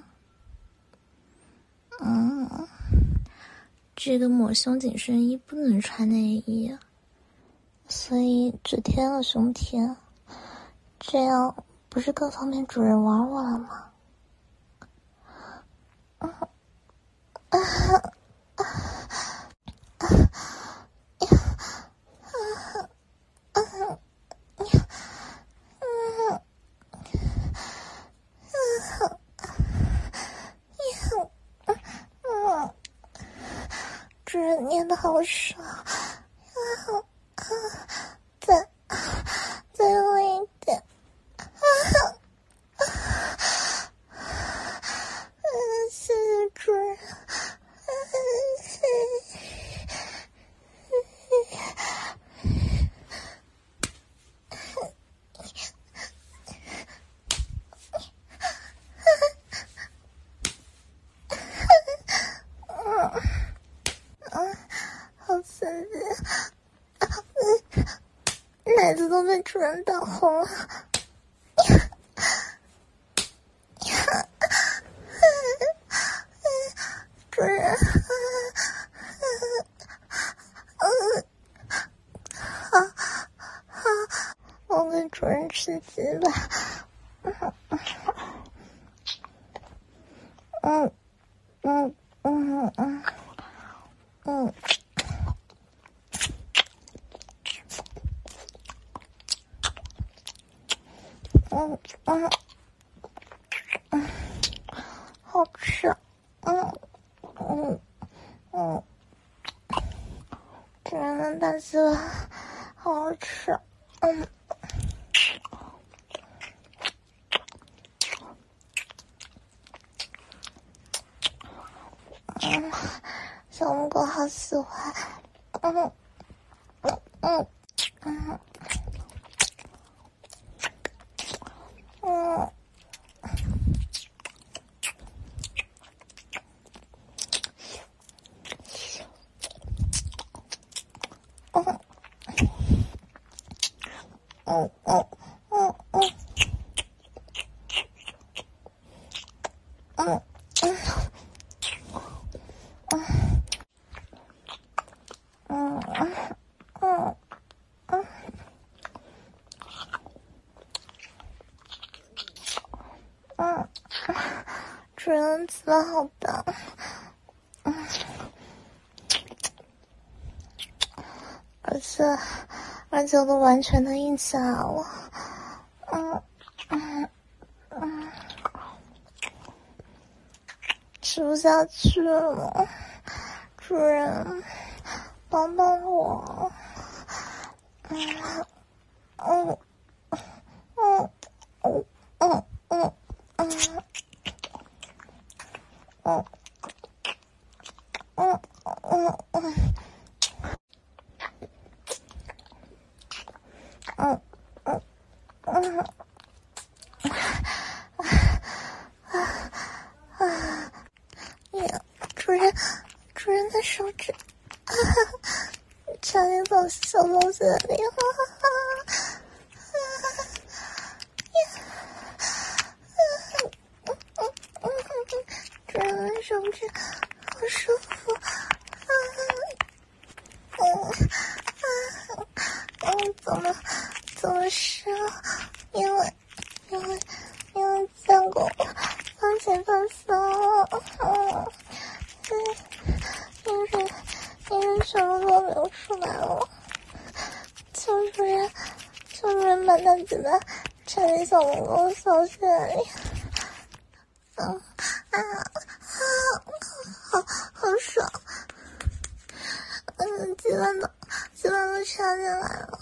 这个抹胸紧身衣不能穿内衣，所以只贴了胸贴，这样不是更方便主人玩我了吗？ 好爽，再用力一点，谢谢主人。好刺激，奶子都被主人打红了。主人，我给主人吃鸡吧。好吃，主人的大鸡巴好好吃，小母狗好喜欢，主人的鸡巴好大，而且我都完全的硬起来了，吃不下去了，主人，帮帮我，主人的手指，插进到小猫嘴里，主人的手指好舒服，怎么湿了？因为三狗放前放松了，因为什么都流出来了。求主人把大鸡巴插进小母狗的小穴里，好爽！鸡巴都插进来了，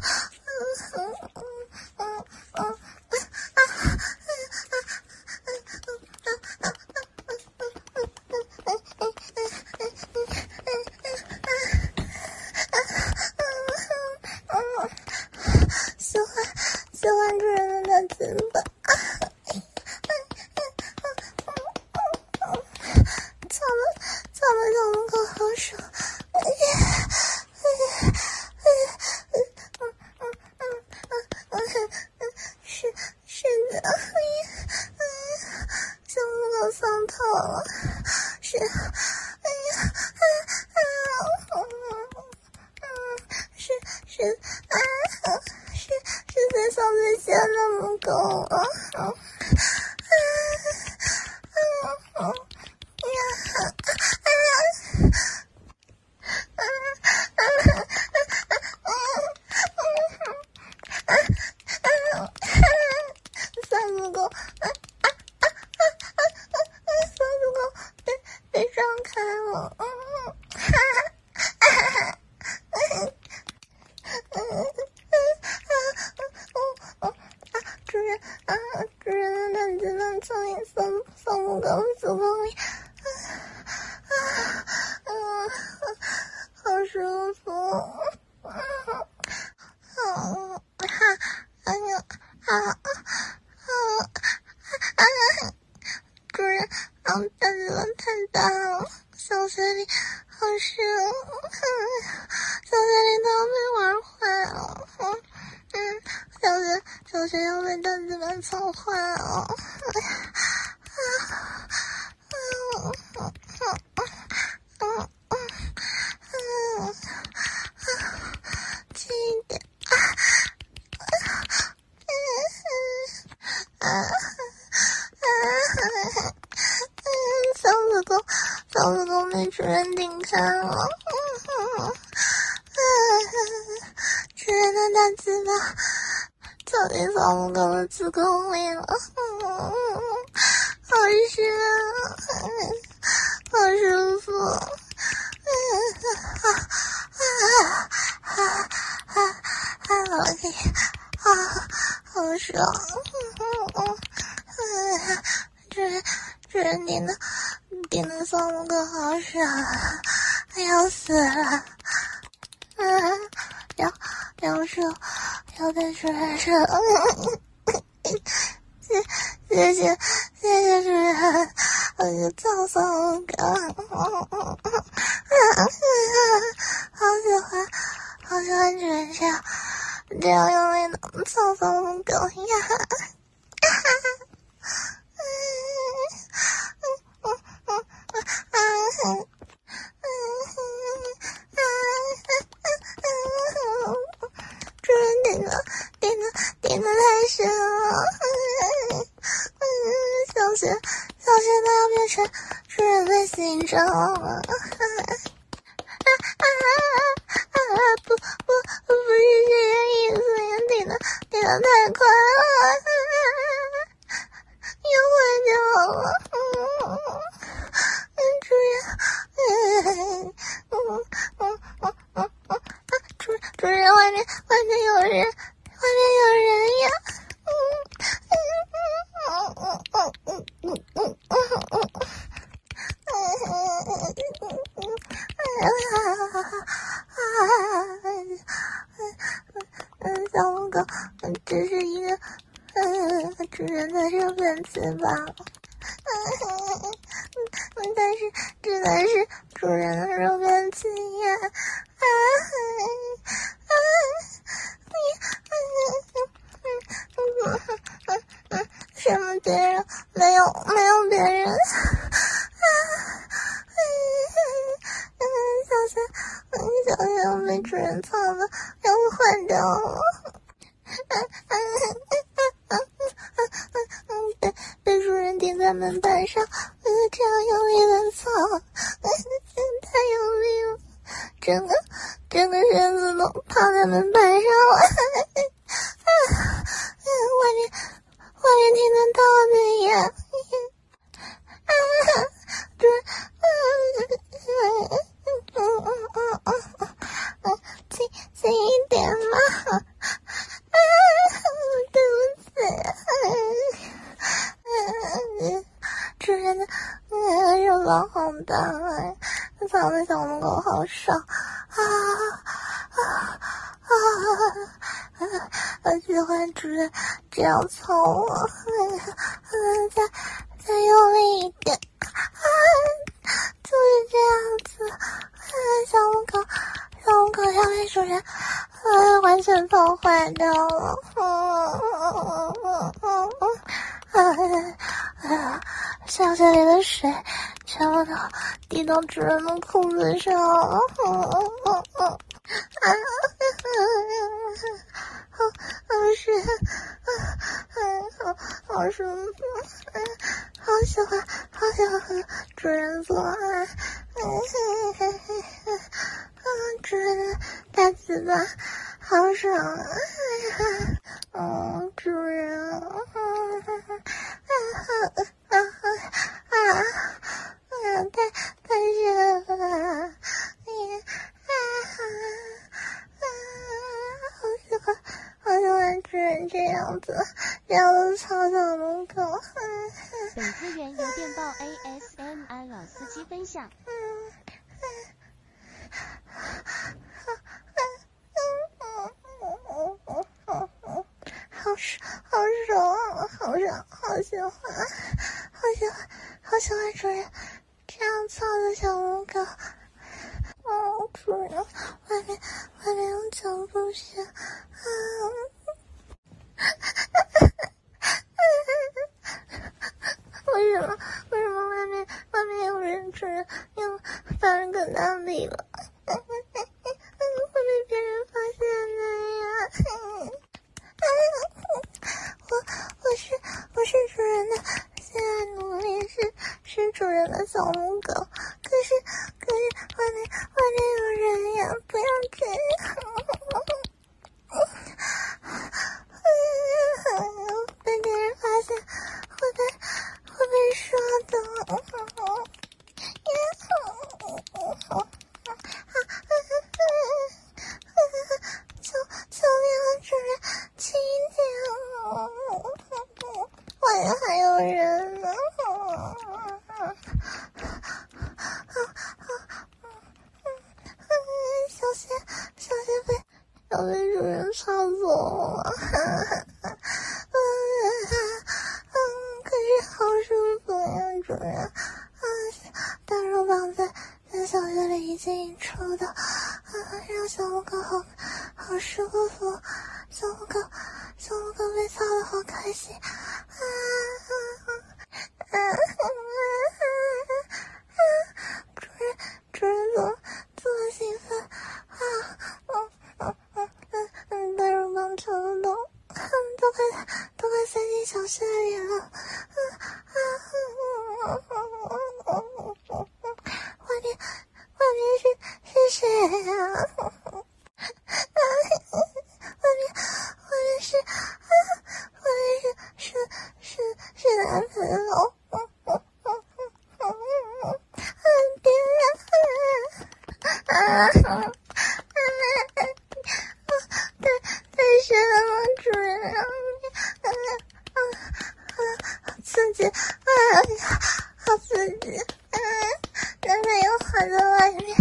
喜欢主人的大鸡巴，操的小母狗好爽！是的，小母狗上头了，是在上最尖的母狗了，小母狗，小母狗被撞开了， 主人的大鸡巴从你扫母狗子宫里，好舒服。主人，大鸡巴太大了，小学里好湿，小学里都要被玩坏了。小学要被大鸡巴操坏了。轻一点。小子宫被主人顶开了。主人的大鸡巴走进小母狗的子宫里了，好湿啊，好舒服。好爽。主人顶的小母狗好爽，要死了。要手要在主人手。谢谢主人，我就操小母狗。好喜欢主人这样用力的操小母狗呀。主人顶的太深了。小学都要变成主人的形状了。不是这个意思呀，顶的太快了，要坏掉了。主人，外面有人呀。小母狗只是一个主人的肉便器罢了。但是真的是主人的肉便器呀。什么别人？没有别人。小学被主人操的要坏掉了。被主人顶在门板上，这样用力的操，太用力了，整个身子都趴在门板上了。外面听得到的呀。轻一点嘛。对不起。主人的肉包好大，操的小母狗好爽。我喜欢主人这样操我。再用力一点。就是这样子。小母狗要被主人完全操坏掉了。小学里的水全部都滴到主人的裤子上了。好舒服，好喜欢和主人做爱。主人的大鸡巴好爽啊！主人，太热了。好喜欢主人这样子， 这样子操小龙狗。 本资源由电报 ASMR 老司机分享。 好爽，好爽，好喜欢，好喜欢主人这样操的小龙狗。主人，外面有脚步声，为什么外面有人？主人要把人搁那里了，会被别人发现的呀。我是主人的心爱奴隶，是主人的小母狗。可是外面有人呀，不要这样。被别人发现会被说的。求你了，主人，轻一点。外面还有人呢。小心要被主人操走了。可是好舒服呀，主人。大肉棒在小穴里一进一出的，让小母狗好舒服。小母狗被操得好开心。主人怎么兴奋啊？大肉棒抽得动，都快塞进小穴里了。外面是谁呀？是男朋友。别人太深了，主人。刺激，好刺激。男朋友还在外面。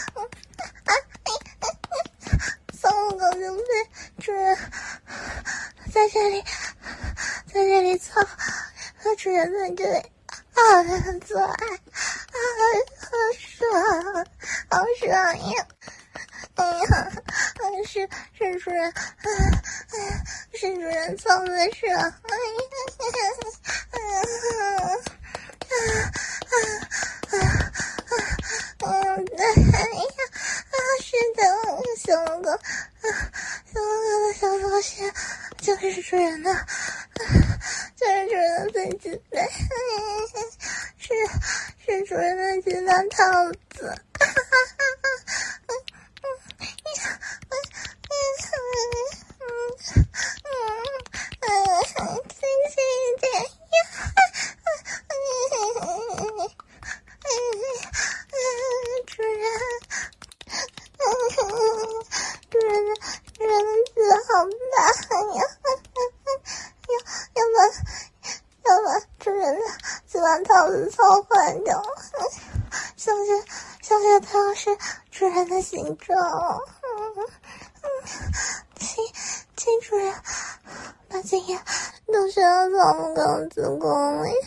小母狗就被主人在这里操，和主人在这里做爱，好爽，好爽呀！是主人，是主人操的爽。是的，小母狗的小头穴就是主人的，就是主人的最鸡背，是主人的鸡蛋套子。轻轻一点呀！主人的嘴好大呀！要把主人的鸡蛋套子操坏掉。小雪套是主人的形状。请主人把精液都射到小母狗子宫里。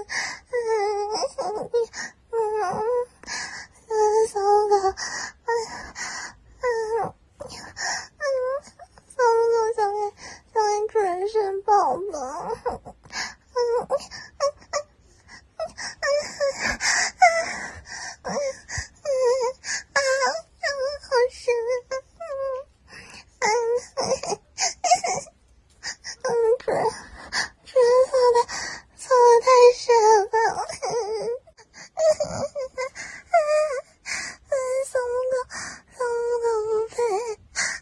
小母狗，想给主人生宝宝。好深。主人操得太深了。小母狗不配，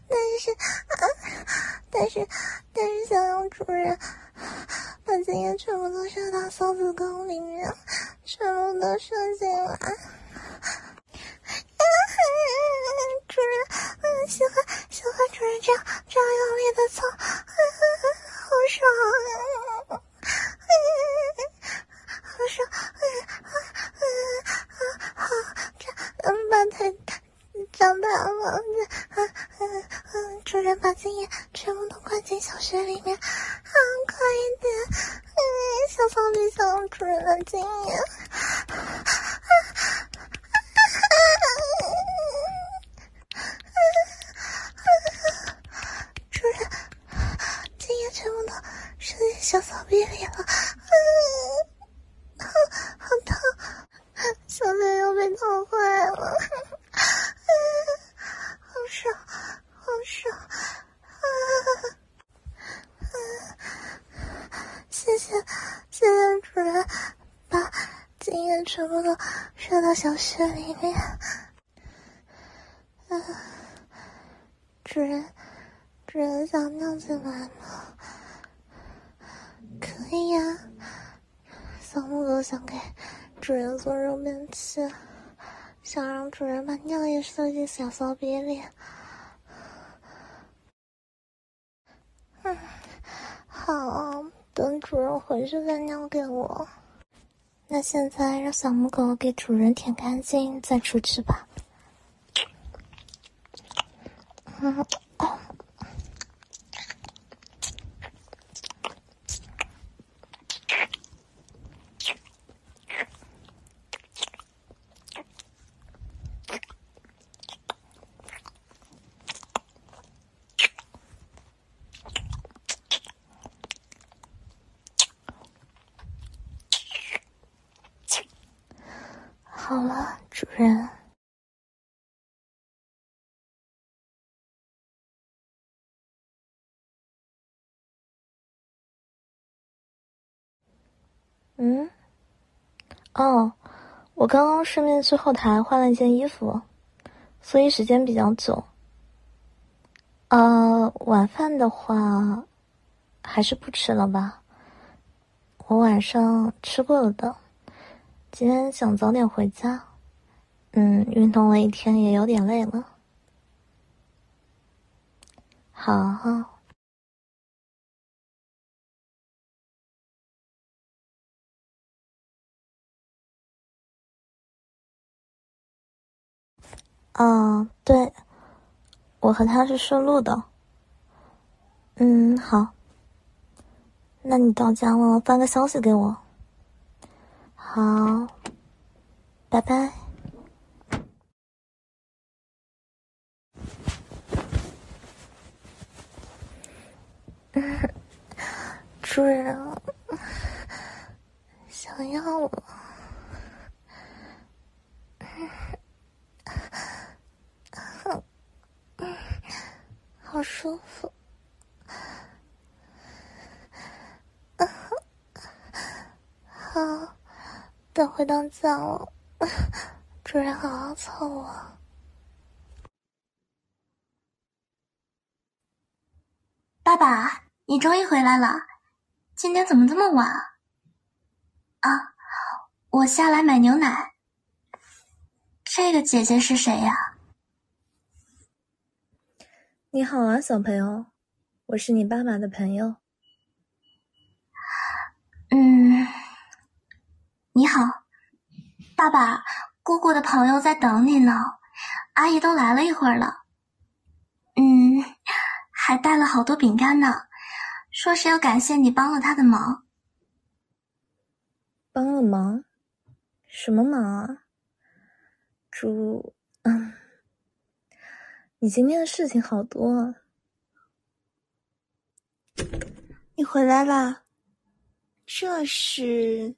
但是想要主人把精液全部都射到小子宫里面，全部都射进来。主人，喜欢主人这样用力的操，好爽啊！ 里面，快一点！小草比小主人的经验。主人，经验全部都射进小草逼里了，好痛！小便又被烫坏了，好爽，好爽！谢谢主人，把经验全部都射到小穴里面。主人想尿进来吗？可以呀。小母狗想给主人做肉便器，想让主人把尿也射进小骚逼里。好，等主人回去再尿给我。那现在让小母狗给主人舔干净再出去吧。好了，主人。哦，我刚刚顺便去后台换了一件衣服，所以时间比较久。晚饭的话，还是不吃了吧。我晚上吃过了的，今天想早点回家。运动了一天也有点累了。好。对，我和他是顺路的。好。那你到家了，发个消息给我。好，拜拜。主人，想要我。好舒服。好，等回到家了，主人好好操我。爸爸，你终于回来了，今天怎么这么晚？我下来买牛奶。这个姐姐是谁呀？ 你好啊，小朋友，我是你爸爸的朋友。 你好，爸爸，姑姑的朋友在等你呢，阿姨都来了一会儿了。还带了好多饼干呢，说是要感谢你帮了她的忙。 帮了忙？什么忙啊？你今天的事情好多啊。 你回来啦？这是……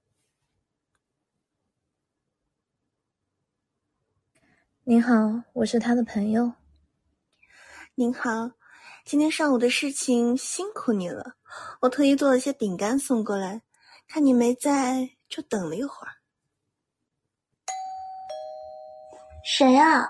您好，我是他的朋友。 您好，今天上午的事情辛苦你了，我特意做了些饼干送过来，看你没在，就等了一会儿。 谁啊？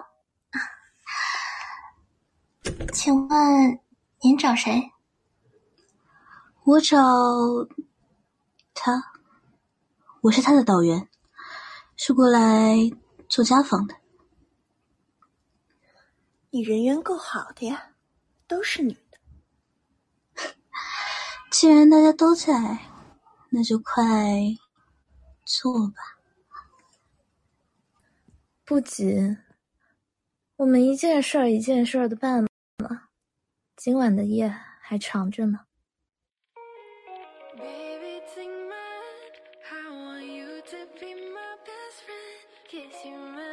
请问您找谁？ 我找他，我是他的导员，是过来做家访的。 你人缘够好的呀，都是女的。 既然大家都在，那就快坐吧。不急，我们一件事儿一件事儿的办嘛，今晚的夜还长着呢。 que si me